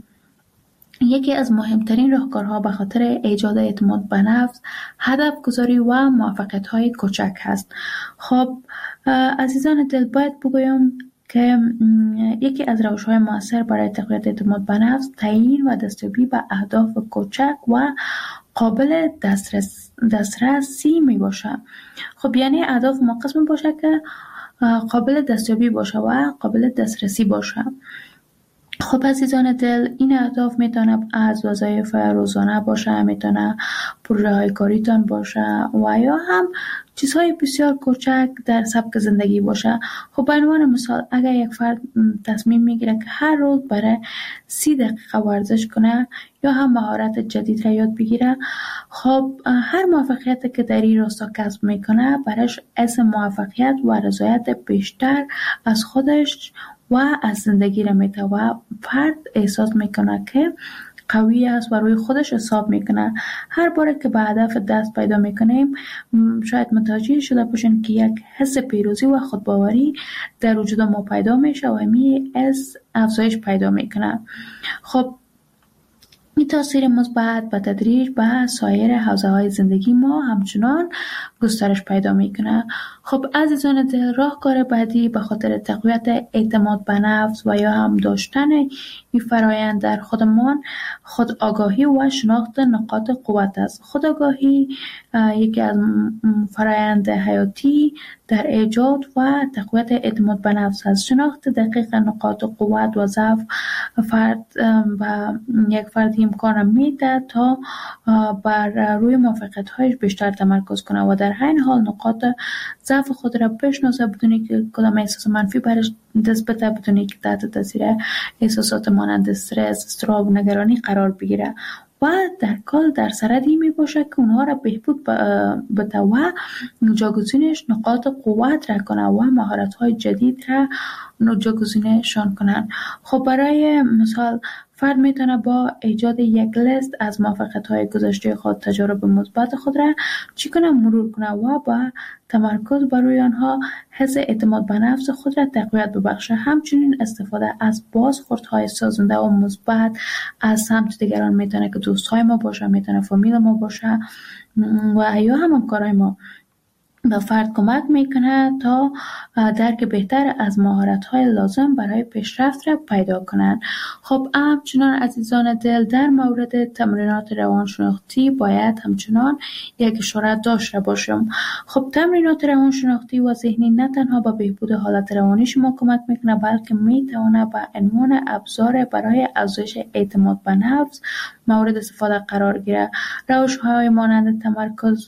یکی از مهمترین راهکارها به خاطر ایجاد اعتماد به نفس هدف گذاری و موفقیت های کوچک هست. خب عزیزان دل، باید بگویم که یکی از روش های مؤثر برای تقویت اعتماد به نفس تعیین و دستیابی به اهداف کوچک و قابل دسترس دسترسی می باشه. خب یعنی اهداف ما قسم باشه که قابل دستیابی باشه و قابل دسترسی باشه. خب عزیزان دل، این اهداف میتونه از وظایف روزانه باشه، میتونه پروژه های کاریتان باشه و یا هم چیزهای بسیار کوچک در سبک زندگی باشه. خب به عنوان مثال اگر یک فرد تصمیم میگیره که هر روز برای سی دقیقه ورزش کنه یا هم مهارت جدید را یاد بگیره، خب هر موفقیت که در این راستا کسب میکنه برایش اسم موفقیت و رضایت بیشتر از خودش و از زندگی را میده و فرد احساس میکنه که قوی است و روی خودش حساب میکنه. هر باره که به هدف دست پیدا میکنیم شاید متوجه شده باشین که یک حس پیروزی و خودباوری در وجود ما پیدا میشه و می از افزایش پیدا میکنه. خب این تاثیر مثبت به تدریج به سایر حوزه‌های زندگی ما همچنان گسترش پیدا میکنه. خب عزیزان دل، راهکار بعدی به خاطر تقویت اعتماد به نفس و یا هم داشتن این فرایند در خودمان خود آگاهی و شناخت نقاط قوت است. خود آگاهی یکی از فرایند حیاتی در ایجاد و تقویت اعتماد به نفس است. شناخت دقیق نقاط قوت و ضعف فرد و یک فرد امکان میده تا بر روی موفقیت‌هایش بیشتر تمرکز کنه و در همین حال نقاط ضعف خود را بشناسه بدونی که کدام احساس منفی برش دست بده، بدونی که تحت تاثیر احساسات مانند استرس، اضطراب، نگرانی قرار بگیره و در کل در سردی می باشه که اونها را بهبود بده و جاگزینش نقاط قوت را کنه و مهارت های جدید را جاگزینشان کنن. خب برای مثال فرد میتونه با ایجاد یک لیست از موفقیت‌های گذشته خود، تجارب مثبت خود را چی کنه مرور کنه و با تمرکز بر روی آنها حس اعتماد به نفس خود را تقویت ببخشه. همچنین استفاده از بازخوردهای سازنده و مثبت از سمت دیگران میتونه که دوستای ما باشه، میتونه فامیل ما باشه و یا هم همکارای ما به فرد کمک میکنه تا درک بهتر از مهارت‌های لازم برای پیشرفت را پیدا کنند. خب همچنان عزیزان دل در مورد تمرینات روانشناختی باید همچنان یک اشاره داشته باشم. خب تمرینات روانشناختی و ذهنی نه تنها به بهبود حالت روانی شما کمک میکنه بلکه میتونه به عنوان ابزار برای افزایش اعتماد به نفس مورد استفاده قرار گیره. روش‌های مانند تمرکز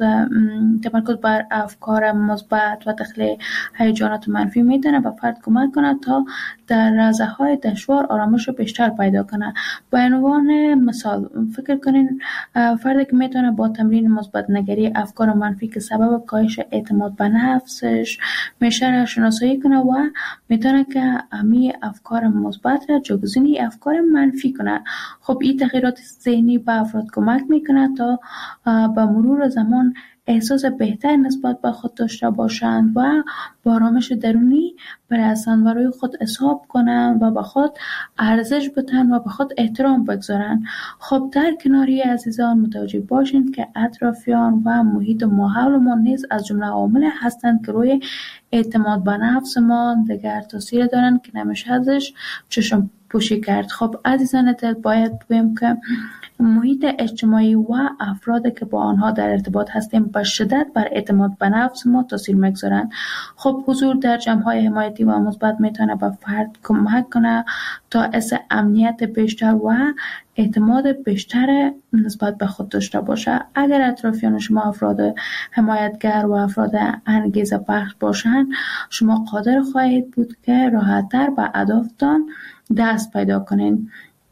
تمرکز بر افکار مثبت و تخلیه هیجانات منفی میتونه به فرد کمک کنه تا در لحظه‌های دشوار آرامش بیشتر پیدا کنه. به عنوان مثال فکر کنین فردی که میتونه با تمرین مثبت نگری افکار منفی که سبب کاهش اعتماد به نفسش میشه را شناسایی کنه و میتونه که امی افکار مثبت را جایگزین افکار منفی کنه. خب این تغییرات ذهنی به افراد کمک میکنه تا به مرور زمان احساس بهتر نسبت به خود داشته باشند و با آرامش درونی برسند و روی خود حساب کنند و به خود ارزش بدن و به خود احترام بگذارند. خب در کناری عزیزان متوجه باشید که اطرافیان و محیط ماحول ما نیز از جمله عوامل هستند که روی اعتماد به نفس ما دیگر تاثیر دارند که نمیشه ازش چشم پوشی کرد. خب عزیزان دل باید بگویم که محیط اجتماعی و افرادی که با آنها در ارتباط هستیم به شدت بر اعتماد به نفس ما تاثیر میگذارند. خب حضور در جمع‌های حمایتی و مثبت میتونه به فرد کمک کنه تا حس امنیت بیشتر و اعتماد بیشتر نسبت به خود داشته باشه. اگر اطرافیان شما افراد حمایتگر و افراد انگیزه بخش باشند، شما قادر خواهید بود که راحت‌تر به اهدافتان دست پیدا کنین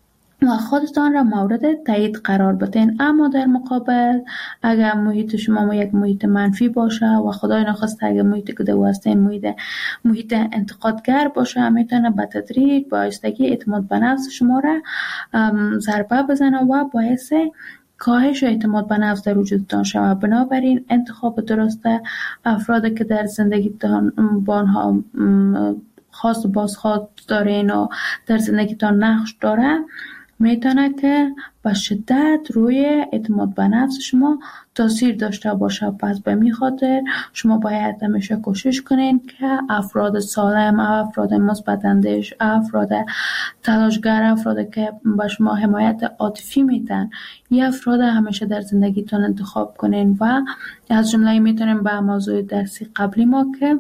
و خودتان را مورد تایید قرار بدین. اما در مقابل اگر محیط شما یک محیط منفی باشه و خدای نخواسته اگر محیط که دو هستین محیط محیط انتقادگر باشه، میتونه به تدریج با آهستگی اعتماد به نفس شما را ضربه بزنه و باعث کاهش اعتماد به نفس در وجودتان شود. بنابراین انتخاب درست افرادی که در زندگیتان با آنها خاص و بازخواد دارین و در زندگیتان نقش داره میتونه که به شدت روی اعتماد به نفس شما تاثیر داشته باشه. پس به می خاطر شما باید همیشه کوشش کنین که افراد سالم، افراد مثبت اندیش، افراد تلاشگر، افراد که به شما حمایت عاطفی میدن، این افراد همیشه در زندگیتون انتخاب کنین. و از جمله میتونیم به موضوع درسی قبلی ما که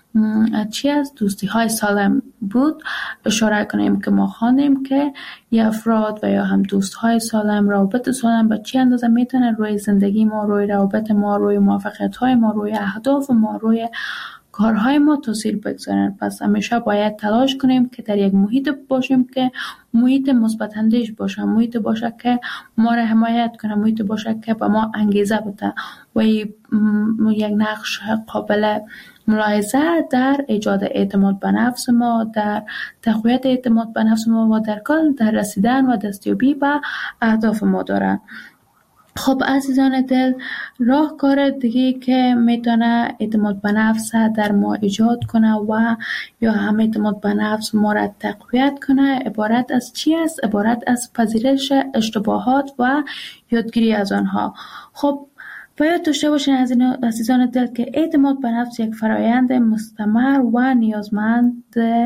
چی از دوستی های سالم بود اشاره کنیم که ما خواندیم که یه افراد و یا هم دوست های سالم، روابط سالم به چی اندازه میتونه روی زندگی ما، روی روابط ما، روی موفقیت های ما، روی اهداف ما، روی کارهای ما تاثیر بگذارن. پس همیشه باید تلاش کنیم که در یک محیط باشیم که محیط مثبت اندیش باشه، محیط باشه که ما را حمایت کنه، محیط باشه که به ما انگیزه بده و یک نقش قابل ملاحظه در ایجاد اعتماد به نفس ما، در تقویت اعتماد به نفس ما و در کل در رسیدن و دستیابی به اهداف ما دارن. خب عزیزان دل، راهکار دیگه که میتونه اعتماد به نفس در ما ایجاد کنه و یا هم اعتماد به نفس ما را تقویت کنه عبارت از چی است؟ عبارت از پذیرش اشتباهات و یادگیری از آنها. خب باید داشته باشین عزیزان دل که اعتماد به نفس یک فرایند مستمر و نیازمند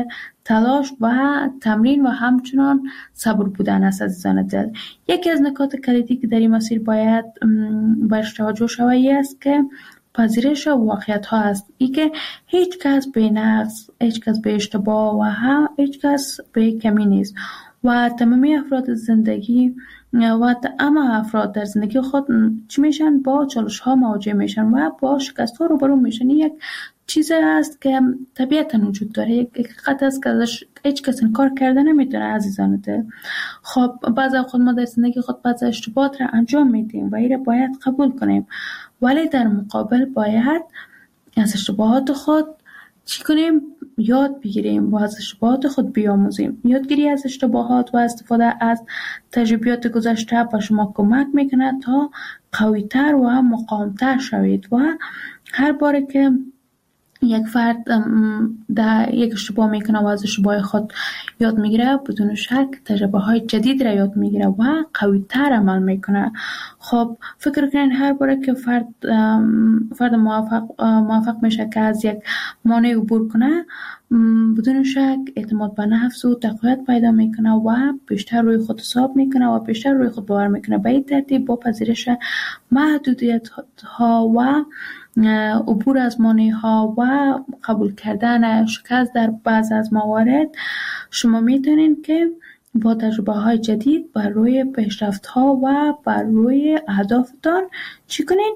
تلاش و تمرین و همچنان صبر بودن است. عزیزان دل، یکی از نکات کلیدی که در این مسیر باید برش توجه شود است که پذیرش واقعیت ها است. ای که هیچ کس به نقص، هیچ کس به اشتباه و هم هیچ کس به کمی نیست و تمامی افراد زندگی و اما افراد در زندگی خود چی میشن؟ با چالش ها مواجه میشن و با شکست ها روبرو میشن. یک چیزی است که طبیعتا وجود داره، یک حقیقت است که ازش هیچ کس انکار کرده نمیتونه عزیزان دل. خب بعضی خود ما در زندگی خود بعضی اشتباهات را انجام میدیم و این را باید قبول کنیم، ولی در مقابل باید از اشتباهات خود چی کنیم؟ یاد بگیریم و از اشتباهات خود بیاموزیم. یادگیری از اشتباهات و استفاده از تجربیات گذشته به شما کمک میکنه تا قوی‌تر و مقاوم‌تر شوید و هر باره که یک فرد در یک اشتباه میکنه و از اشتباه خود یاد میگیره، بدون شک تجربه های جدید را یاد میگیره و قوی تر عمل میکنه. خب فکر کنین هر باره که فرد فرد موفق موفق میشه که از یک مانع عبور کنه، بدون شک اعتماد به نفس و تقویت پیدا میکنه و بیشتر روی خود حساب میکنه و بیشتر روی خود باور میکنه. به این ترتیب با پذیرش محدودیت ها و عبور از مانع ها و قبول کردن شکست در بعض از موارد، شما میتونین که با تجربه های جدید بر روی پیشرفت ها و بر روی اهدافتان چی کنین؟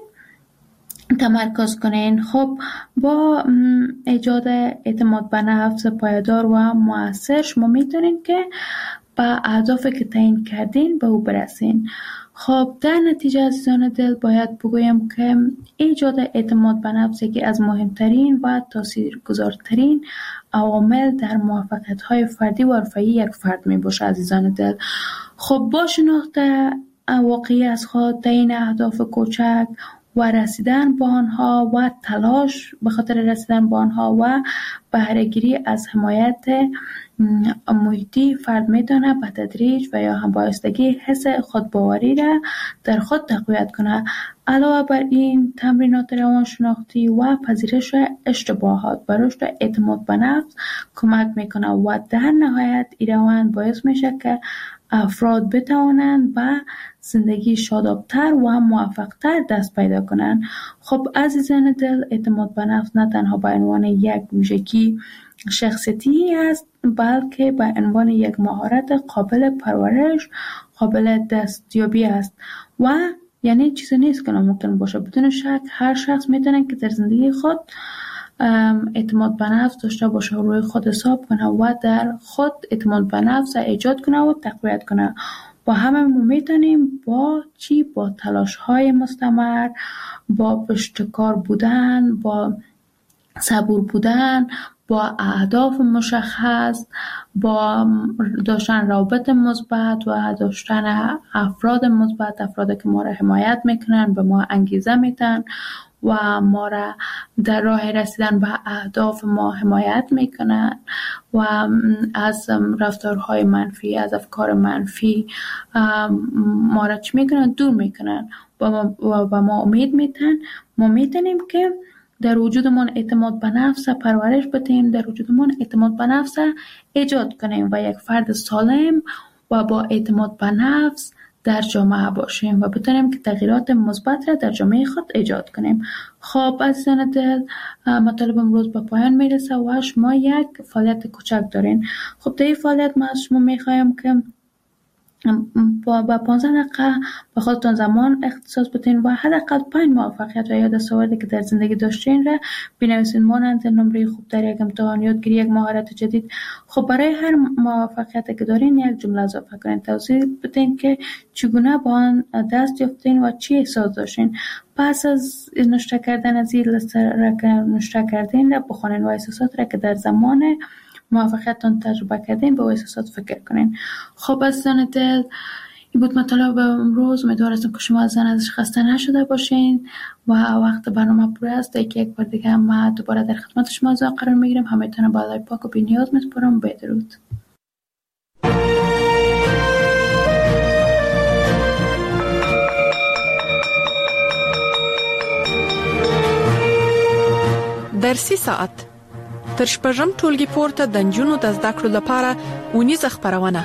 تمرکز کنین. خب با ایجاد اعتماد به نفس پایدار و مؤثر شما میتونین که به اهدافی که تعیین کردین به او برسین. خب در نتیجه عزیزان دل باید بگویم که ایجاد اعتماد به نفس یکی از مهمترین و تاثیرگذارترین عوامل در موفقیت‌های فردی و حرفه‌ای یک فرد می باشه عزیزان دل. خب با شناخت واقعی از خود، تعیین اهداف کوچک و رسیدن به آنها و تلاش به خاطر رسیدن به آنها و بهره‌گیری از حمایت محیطی، فرد میتونه به تدریج و یا هم بایستگی حس خودباوری را در خود تقویت کنه. علاوه بر این تمرینات روانشناختی و پذیرش اشتباهات بر رشد اعتماد به نفس کمک میکنه و در نهایت این روند باعث میشه که افراد بتوانند به زندگی شادابتر و موفقتر دست پیدا کنند. خب عزیزان دل، اعتماد به نفس نه تنها به عنوان یک ویژگی شخصیتی است، بلکه به عنوان یک مهارت قابل پرورش، قابل دستیابی است و یعنی چیزی نیست که ناممکن باشه. بدون شک هر شخص میتونه که در زندگی خود اعتماد به نفس داشته باشه و روی خود حساب کنه و در خود اعتماد به نفس ایجاد کنه و تقویت کنه. با همه ما میتونیم با چی؟ با تلاش های مستمر، با پشتکار بودن، با صبور بودن، با اهداف مشخص، با داشتن روابط مثبت و داشتن افراد مثبت، افرادی که ما را حمایت میکنن، به ما انگیزه میدن و ما را در راه رسیدن به اهداف ما حمایت میکنن و از رفتارهای منفی، از افکار منفی ما را چی میکنن؟ دور میکنن و به ما امید میدن. ما میتونیم که در وجودمون اعتماد به نفس پرورش بدیم، در وجودمون اعتماد به نفس ایجاد کنیم و یک فرد سالم و با اعتماد به نفس در جامعه باشیم و بتونیم که تغییرات مثبت را در جامعه خود ایجاد کنیم. خب عزیزان دل، مطالب امروز به پایان میرسه و شما یک فعالیت کوچک دارین. خب در این فعالیت ما از شما میخوایم که با با پانزده دقیقه به خودتون زمان اختصاص بدین و حداقل پنج موفقیت و یا دستاوردی که در زندگی داشتین را بنویسین، مانند نمره خوب در یک امتحان، یادگیری یک مهارت جدید. خب برای هر موفقیتی که دارین یک جمله اضافه کنین، توضیح بدین که چگونه با آن دست یافتین و چی احساس داشتین. پس از نوشته کردن از این لیست را که نوشته کردین را بخونین و احساسات را که در زمان موفقیتتان تجربه کردین به احساسات فکر کنین. خب عزیزان دل، این بود مطالب امروز. امیدوارم که شما از ازش خسته نشده باشین و وقت برنامه پر است. یکی یک بار دیگه ما دوباره در خدمت شما قرار میگیریم. همتون با الله پاک و بی‌نیاز میسپارم. بدرود. در سی ساعت تر شپږم ټولګي پورته د نجونو د زده کړو لپاره اونیزه خپرونه.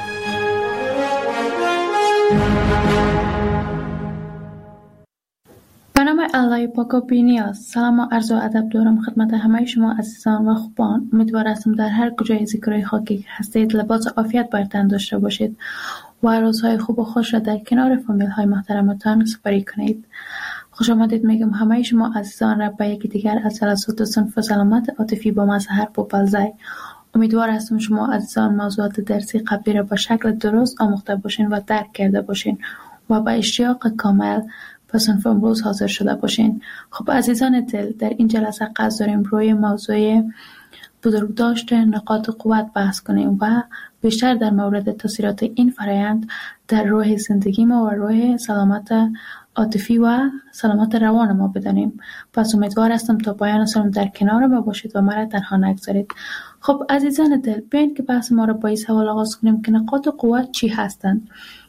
به نام الله پاک و بی‌نیاز، سلام و عرض و ادب دارم خدمت همه شما عزیزان و خوبان. امیدوارم در هر کجای زیکرای خاکی که هستید لباس عافیت بر تن داشته باشید و روزهای خوب و خوش را در کنار فامیل های محترمتان سپری کنید. خوش آمدید میگم همه شما عزیزان را به یکی دیگر از جلسات صنف سلامت عاطفی با مظهر پوپلزای. امیدوار هستم شما عزیزان موضوعات درسی قبلی را به شکل درست آموخته باشین و درک کرده باشین و با اشتیاق کامل به صنف امروز حاضر شده باشین. خب عزیزان دل، در این جلسه قصد داریم روی موضوع بزرگداشت نقاط قوت بحث کنیم و بیشتر در مورد تاثیرات این فرایند در روح زندگی ما و روح سلامت عاطفی و سلامت روان ما بدانیم. پس امیدوار هستم تا پایان سرم در کنار ما باشید و مرا تنها نگذارید. خب عزیزان دل، بیاین که بحث ما را با این سوال آغاز کنیم که نقاط قوت چی هستند؟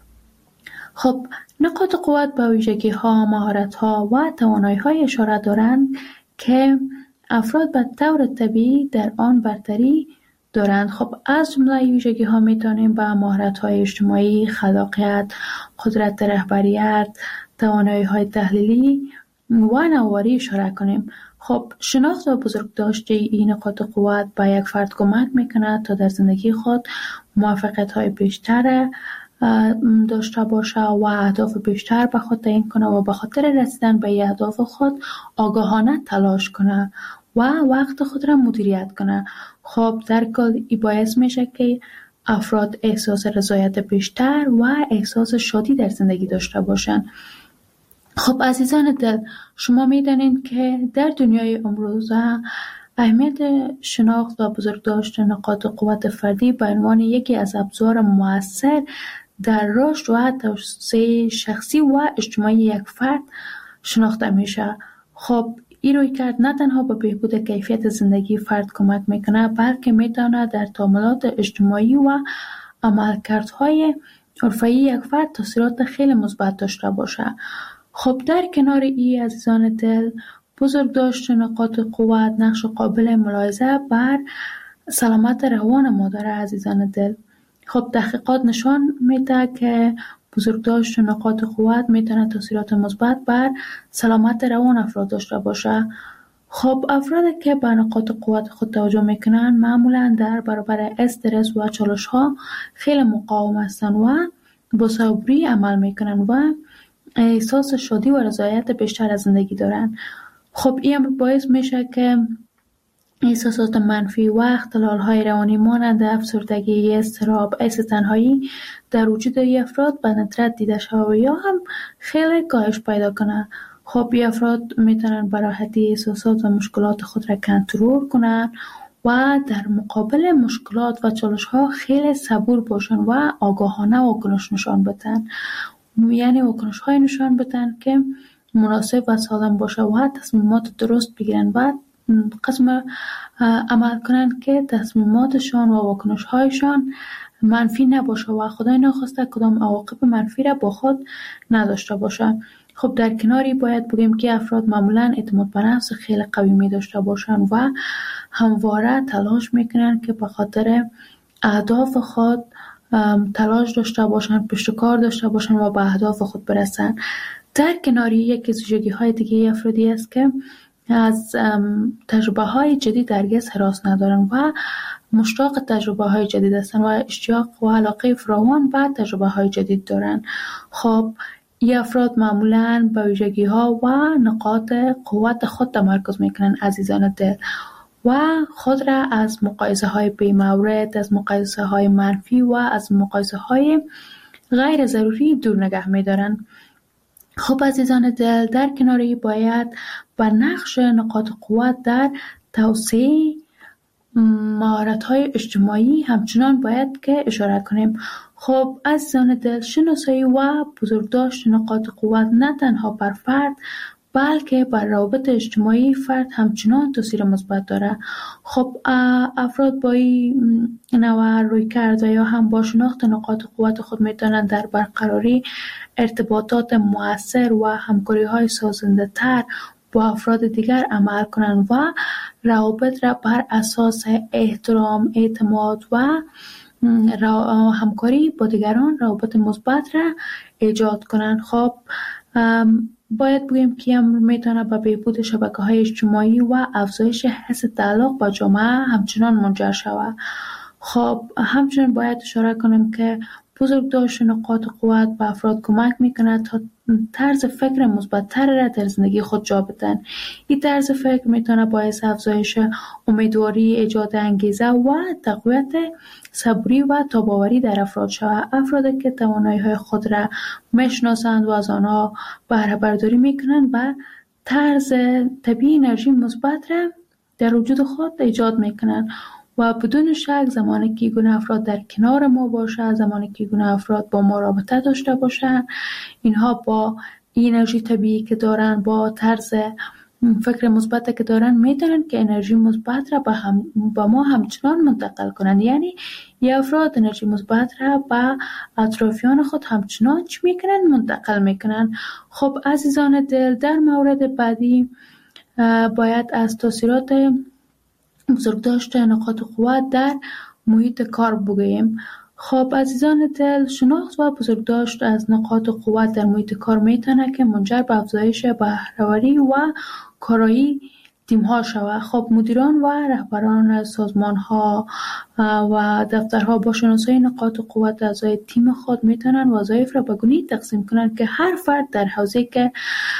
خب نقاط قوت به ویژگی ها، مهارت ها و توانایی های اشاره دارند که افراد به طور طبیعی در آن برتری دارند. خب از جمله ویژگی ها میتونیم به مهارت های اجتماعی، خلاقیت، قدرت رهبریت، توانایی های تحلیلی و نوآوری اشاره کنیم. خب شناخت و بزرگداشت این نقاط قوت به یک فرد کمک میکند تا در زندگی خود موفقیت های بیشتر داشته باشه و اهداف بیشتر به خود تعیین کنه و به خاطر رسیدن به اهداف خود آگاهانه تلاش کنه و وقت خود را مدیریت کنه. خب در کل این باعث میشه که افراد احساس رضایت بیشتر و احساس شادی در زندگی داشته باشن. خب عزیزان دل، شما میدانید که در دنیای امروزه اهمیت شناخت و بزرگداشت نقاط قوت فردی به عنوان یکی از ابزار مؤثر در رشد و توسعه شخصی و اجتماعی یک فرد شناخته میشه. خب این رویکرد نه تنها به بهبود کیفیت زندگی فرد کمک میکنه، بلکه میتونه در تعاملات اجتماعی و عملکردهای حرفه‌ای یک فرد تاثیرات خیلی مثبت داشته باشه. خب در کنار این عزیزان دل، بزرگداشت نقاط قوت نقش قابل ملاحظه بر سلامت روان ما داره عزیزان دل. خب تحقیقات نشان میده که بزرگداشت نقاط قوت میتونه تاثیرات مثبت بر سلامت روان افراد داشته باشه. خب افرادی که به نقاط قوت خود توجه میکنن معمولا در برابر استرس و چالش ها خیلی مقاوم هستن و با صبری عمل میکنن و احساس شادی و رضایت بیشتر از زندگی دارن. خب این باعث میشه که احساسات منفی و اختلال‌های روانی مانند افسردگی، اضطراب، احساس تنهایی در وجود افراد به ندرت دیده شود و یا هم خیلی کاهش پیدا کنه. خب این افراد میتونن به راحتی احساسات و مشکلات خود را کنترل کنن و در مقابل مشکلات و چالش‌ها خیلی صبور باشن و آگاهانه واکنش نشان بدن. یعنی واکنش های نشان بدن که مناسب و سالم باشه و تصمیمات درست بگیرن و قسم عمل کنن که تصمیماتشان و واکنش هایشان منفی نباشه و خدای نخواسته کدام عواقب منفی را با خود نداشته باشه. خب در کناری باید بگیم که افراد معمولا اعتماد به نفس خیلی قوی می داشته باشن و همواره تلاش میکنن که به خاطر اهداف خود تلاش داشته باشن، پشتکار داشته باشن و به اهداف خود برسن. در کناری یکی از ویژگی‌های دیگه افرادی است که از تجربه های جدید هرگز هراس ندارن و مشتاق تجربه های جدید هستن و اشتیاق و علاقه فراوان به تجربه های جدید دارن. خب این افراد معمولاً به ویژگی ها و نقاط قوت خود تمرکز میکنن عزیزان دل و خود را از مقایسه های بی‌مورد، از مقایسه های منفی و از مقایسه های غیر ضروری دور نگه میدارن. خب عزیزان دل، در کناری باید به نقش نقاط قوت در توسعه مهارت‌های اجتماعی همچنان باید که اشاره کنیم. خب عزیزان دل، شناسایی و بزرگداشت نقاط قوت نه تنها بر فرد بلکه بر روابط اجتماعی فرد همچنان تاثیر مثبت داره. خب افراد با این نوع رویکرد یا هم با شناخت نقاط قوت خود میتونن در برقراری ارتباطات مؤثر و همکاری‌های سازنده تر با افراد دیگر عمل کنند و روابط را بر اساس احترام، اعتماد و همکاری با دیگران روابط مثبت را ایجاد کنند. خب باید بگیم که امر میتونه به بهبود شبکه‌های اجتماعی و افزایش حس تعلق با جامعه همچنان منجر شود. خب همچنین باید اشاره کنیم که بزرگداشت نقاط قوت به افراد کمک میکنه تا طرز فکر مثبت‌تر را در زندگی خود جا بدن. این طرز فکر میتونه باعث افزایش امیدواری، ایجاد انگیزه و تقویت صبری و تاباوری در افراد شود. افرادی که توانایی‌های خود را میشناسند و از آنها بهره برداری میکنند و طرز طبیعی انرژی مثبت را در وجود خود ایجاد میکنند و بدون شک زمانی که این افراد در کنار ما باشه، زمانی که این افراد با ما رابطه داشته باشن، اینها با این انرژی طبیعی که دارن، با طرز فکر مثبت که دارن، میتونن که انرژی مثبت را با, هم با ما همچنان منتقل کنن. یعنی این افراد انرژی مثبت را با اطرافیان خود همچنان چی میکنن؟ منتقل میکنن. خب عزیزان دل، در مورد بعدی باید از تاثیرات بزرگداشت نقاط قوت در محیط کار بگوییم. خب عزیزان دل، شناخت و بزرگداشت از نقاط قوت در محیط کار میتونه که منجر به افزایش بهره‌وری و کارایی تیم ها شود. خب مدیران و رهبران سازمان ها و دفترها با شناسایی نقاط قوت اعضای تیم خود میتونن وظایف را به گونه‌ای تقسیم کنن که هر فرد در حوزه‌ای که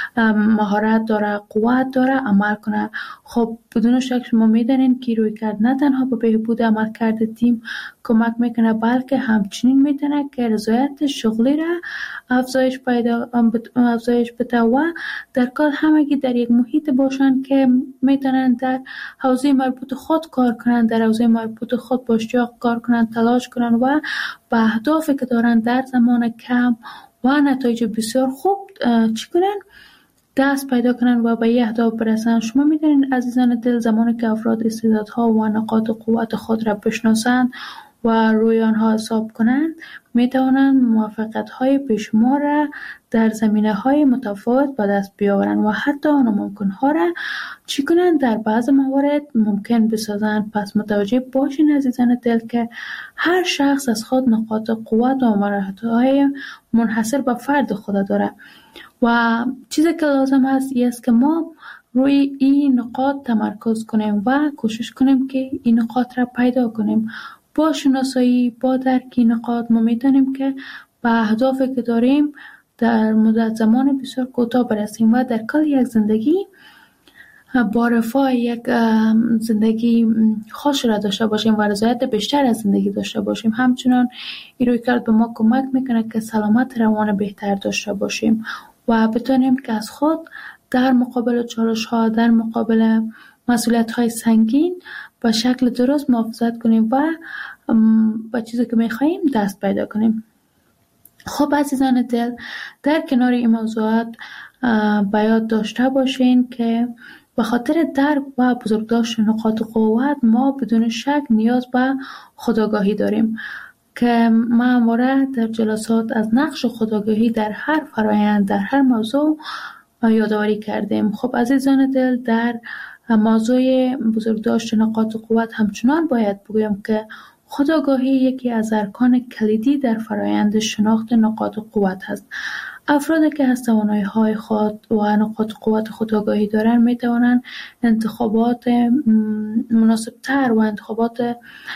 مهارت داره، قوت داره عمل کنه. خب بدون شک شما میدونین که رویکرد نه تنها به بهبود عملکرد تیم کمک میکنه، بلکه همچنین میتونه که رضایت شغلی را افزایش پیدا افزایش بده و در کار همگی در یک محیط باشن که میتونن در حوزه مربوط خود کار کنن، در حوزه مربوط خود با اشتیاق کار کنن، تلاش کنن و به اهدافی که دارن در زمان کم و نتایج بسیار خوب چی کنن؟ دست پیدا کنن و به این اهداف برسن. شما میدونین عزیزان دل، زمانی که افراد استعدادها و نقاط قوت خود را بشناسند و روی آنها حساب کنند، میتوانند موفقیت‌های بیشمار را در زمینه‌های متفاوت به دست بیاورند و حتی ناممکن‌ها را چی کنند؟ در بعض موارد ممکن بسازند. پس متوجه باشین عزیزان دل که هر شخص از خود نقاط قوت و مهارت‌های منحصر به فرد خود داره و چیزی که لازم است این است که ما روی این نقاط تمرکز کنیم و کوشش کنیم که این نقاط را پیدا کنیم. با شناسایی، با درک این نقاط ما میتونیم که به اهدافی که داریم در مدت زمان بسیار کوتاه برسیم و در کل یک زندگی با رفاه یک زندگی خوش را داشته باشیم و رضایت بیشتر از زندگی داشته باشیم. همچنان این رویکرد به ما کمک میکنه که سلامت روان بهتر داشته باشیم و بتونیم که از خود در مقابل چالش ها، در مقابل مسئولیت های سنگین به شکل درست محافظت کنیم و با چیزی که میخواییم دست پیدا کنیم. خب عزیزان دل، در کنار این موضوعات باید داشته باشین که به خاطر درک و بزرگداشت نقاط قوت ما بدون شک نیاز به خودآگاهی داریم که ما همواره در جلسات از نقش خودآگاهی در هر فرایند، در هر موضوع یادآوری کردیم. خب عزیزان دل، در موضوع بزرگداشت نقاط قوت همچنان باید بگویم که خودآگاهی یکی از ارکان کلیدی در فرایند شناخت نقاط قوت است. افرادی که از توانایی‌های خود و نقاط قوت خودآگاهی دارند می توانند انتخابات مناسب‌تر و انتخابات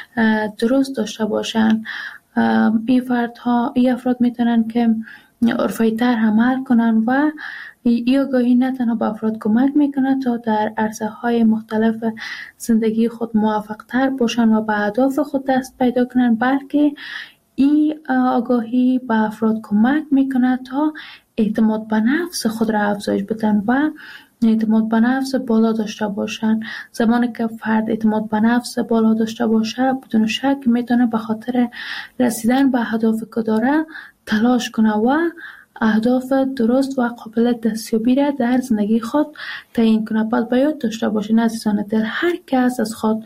درست داشته باشند. این فردها، این افراد می توانند که عرفی‌تر عمل کنند و این آگاهی نه تنها به افراد کمک میکنه تا در عرصه‌های مختلف زندگی خود موفق‌تر باشن و به اهداف خود دست پیدا کنن، بلکه این آگاهی به افراد کمک میکنه تا اعتماد به نفس خود را افزایش بدن و اعتماد به نفس بالا داشته باشن. زمانی که فرد اعتماد به نفس بالا داشته باشه، بدون شک میتونه به خاطر رسیدن به اهدافی که داره تلاش کنه و اهداف درست و قابل دستیابی را در زندگی خود تعیین کنه. پس باید داشته باشین عزیزان دل، هر کس از خود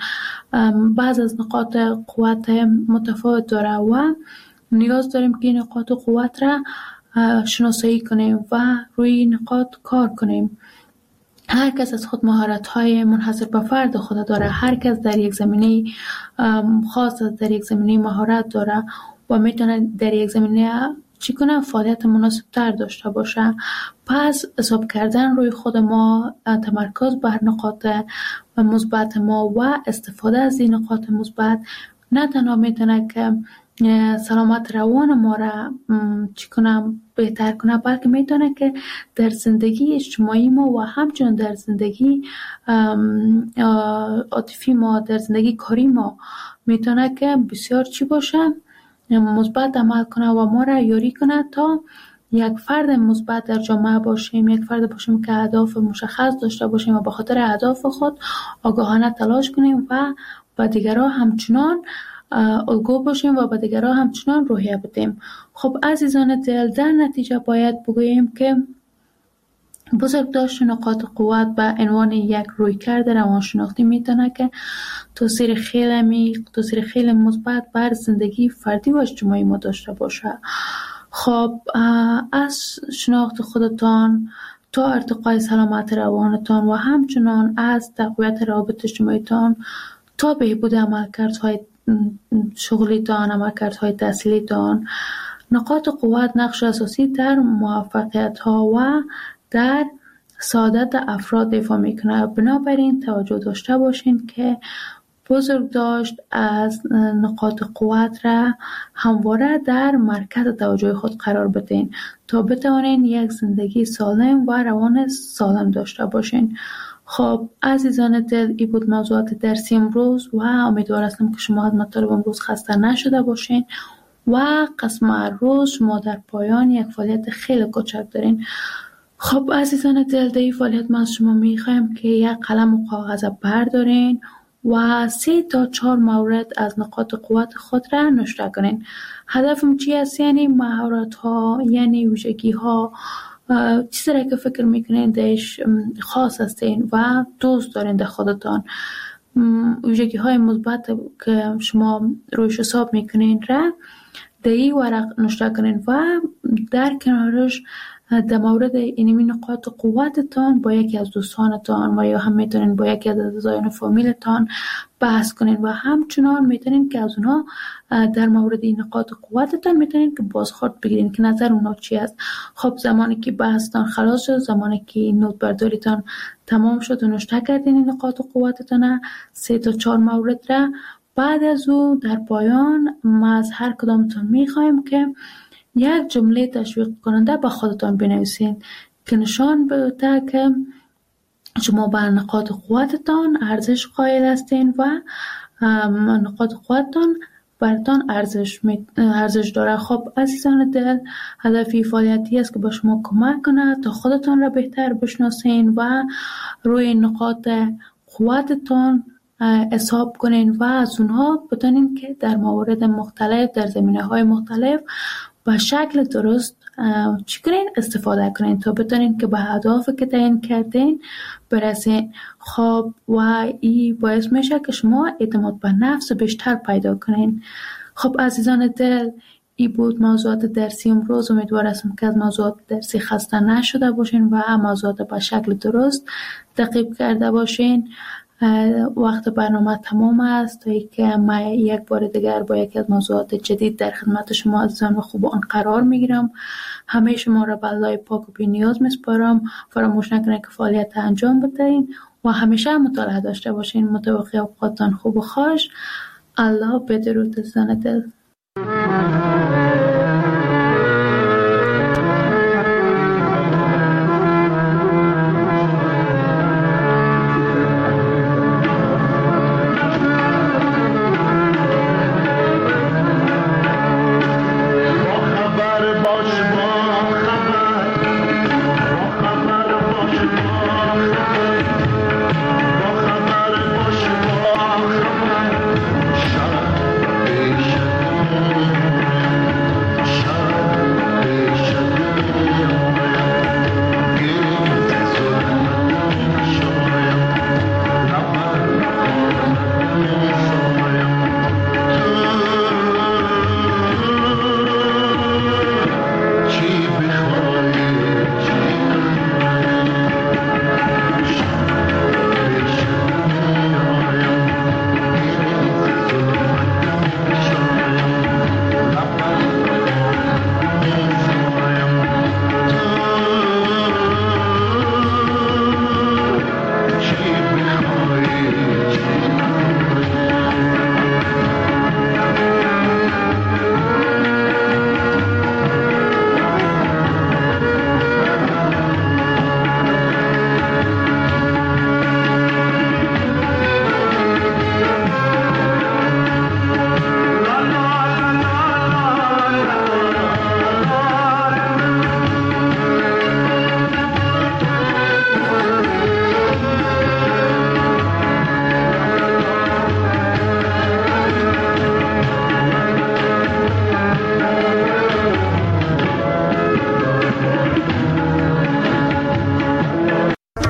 بعض از نقاط قوت متفاوت داره و نیاز داریم که این نقاط قوت را شناسایی کنیم و روی این نقاط کار کنیم. هر کس از خود مهارت‌های منحصر به فرد خود داره، هر کس در یک زمینه خاص در یک زمینه مهارت داره و میتونه در یک زمینه چی کنه فعالیت مناسب تر داشته باشه. پس حساب کردن روی خود ما، تمرکز بر نقاط مثبت ما و استفاده از این نقاط مثبت نه تنها میتونه که سلامت روان ما را چی کنم بهتر کنه، بلکه میتونه که در زندگی اجتماعی ما و همچنین در زندگی عاطفی ما، در زندگی کاری ما میتونه که بسیار چی باشه، مثبت عمل کنه و ما را یاری کنه تا یک فرد مثبت در جامعه باشیم، یک فرد باشیم که اهداف مشخص داشته باشیم و به خاطر اهداف خود آگاهانه تلاش کنیم و به دیگران همچنان الگو باشیم و به دیگران همچنان روحیه بدیم. خب عزیزان دل، در نتیجه باید بگوییم که بزرگداشت نقاط قوت به عنوان یک رویکرد روانشناختی میتونه که تاثیر خیلی عمیق، تاثیر خیلی مثبت بر زندگی فردی و اجتماعی ما داشته باشه. خب از شناخت خودتان تا ارتقای سلامت روانتان و همچنان از تقویت روابط اجتماعیتان تا بهبود عملکردهای شغلیتان، عملکردهای تحصیلیتان، نقاط قوت نقش اساسی در موفقیت ها و در سعادت افراد ایفا میکنه. بنابراین توجه داشته باشین که بزرگداشت از نقاط قوت را همواره در مرکز توجه خود قرار بدین تا بتوانین یک زندگی سالم و روان سالم داشته باشین. خب عزیزان دل، این بود موضوعات درسی امروز و امیدوار هستم که شما از مطالب امروز خسته نشده باشین و قسم روز شما در پایان یک فعالیت خیلی کوچک دارین. خب عزیزان دل، در این فعالیت ما از شما میخوایم که یک قلم و کاغذ بردارین و سه تا چهار مورد از نقاط قوت خود را نشته کنین. هدفم چی است؟ یعنی مهارت ها، یعنی ویژگی ها، چیزی را که فکر میکنین دهش خاص هستین و دوست دارین در خودتان، ویژگی های مثبت که شما رویش حساب میکنین را در این ورق نشته کنین و در کنارش در مورد اینمی نقاط قوتتان با یکی از دوستانتان و یا هم میتونین با یکی از اعضایان فامیلتان بحث کنین و همچنان میتونین که از اونها در مورد این نقاط قوتتان میتونین که بازخورد بگیرین که نظر اونها چی است. خب زمانی که بحثتان خلاص شد، زمانی که نوت برداریتان تمام شد و نشته کردین این نقاط قوتتان سه تا چهار مورد را، بعد از او در پایان ما از هر کدامتان میخوایم که یک جمله تشویق کننده به خودتان بنویسین که نشان بده که شما بر نقاط قوتتان ارزش قائل هستین و نقاط قوتتان برتان ارزش ارزش داره. خب عزیزان دل، هدفی فعالیتی است که به شما کمک کنه تا خودتان را بهتر بشناسین و روی نقاط قوتتان حساب کنین و از اونها بتونین که در موارد مختلف، در زمینه‌های مختلف به شکل درست چی کنین استفاده کنین تا بتونین که به اهداف که تعیین کردین برسین. خب و این باعث میشه که شما اعتماد به نفس بیشتر پیدا کنین. خب عزیزان دل، این بود موضوعات درسی امروز. امیدوار هستم که از موضوعات درسی خسته نشده باشین و موضوعات به شکل درست تعقیب کرده باشین. وقت برنامه تمام است تا اینکه من یک بار دیگر با یکی از موضوعات جدید در خدمت شما عزیزان و خوبان قرار میگیرم. همه شما را به الله پاک و بی نیاز میسپارم. فراموش نکنید که فعالیت انجام بدهید و همیشه مطالعه داشته باشین. متوقع اوقاتتان خوب و خوش. الله بدرود عزیزان دل.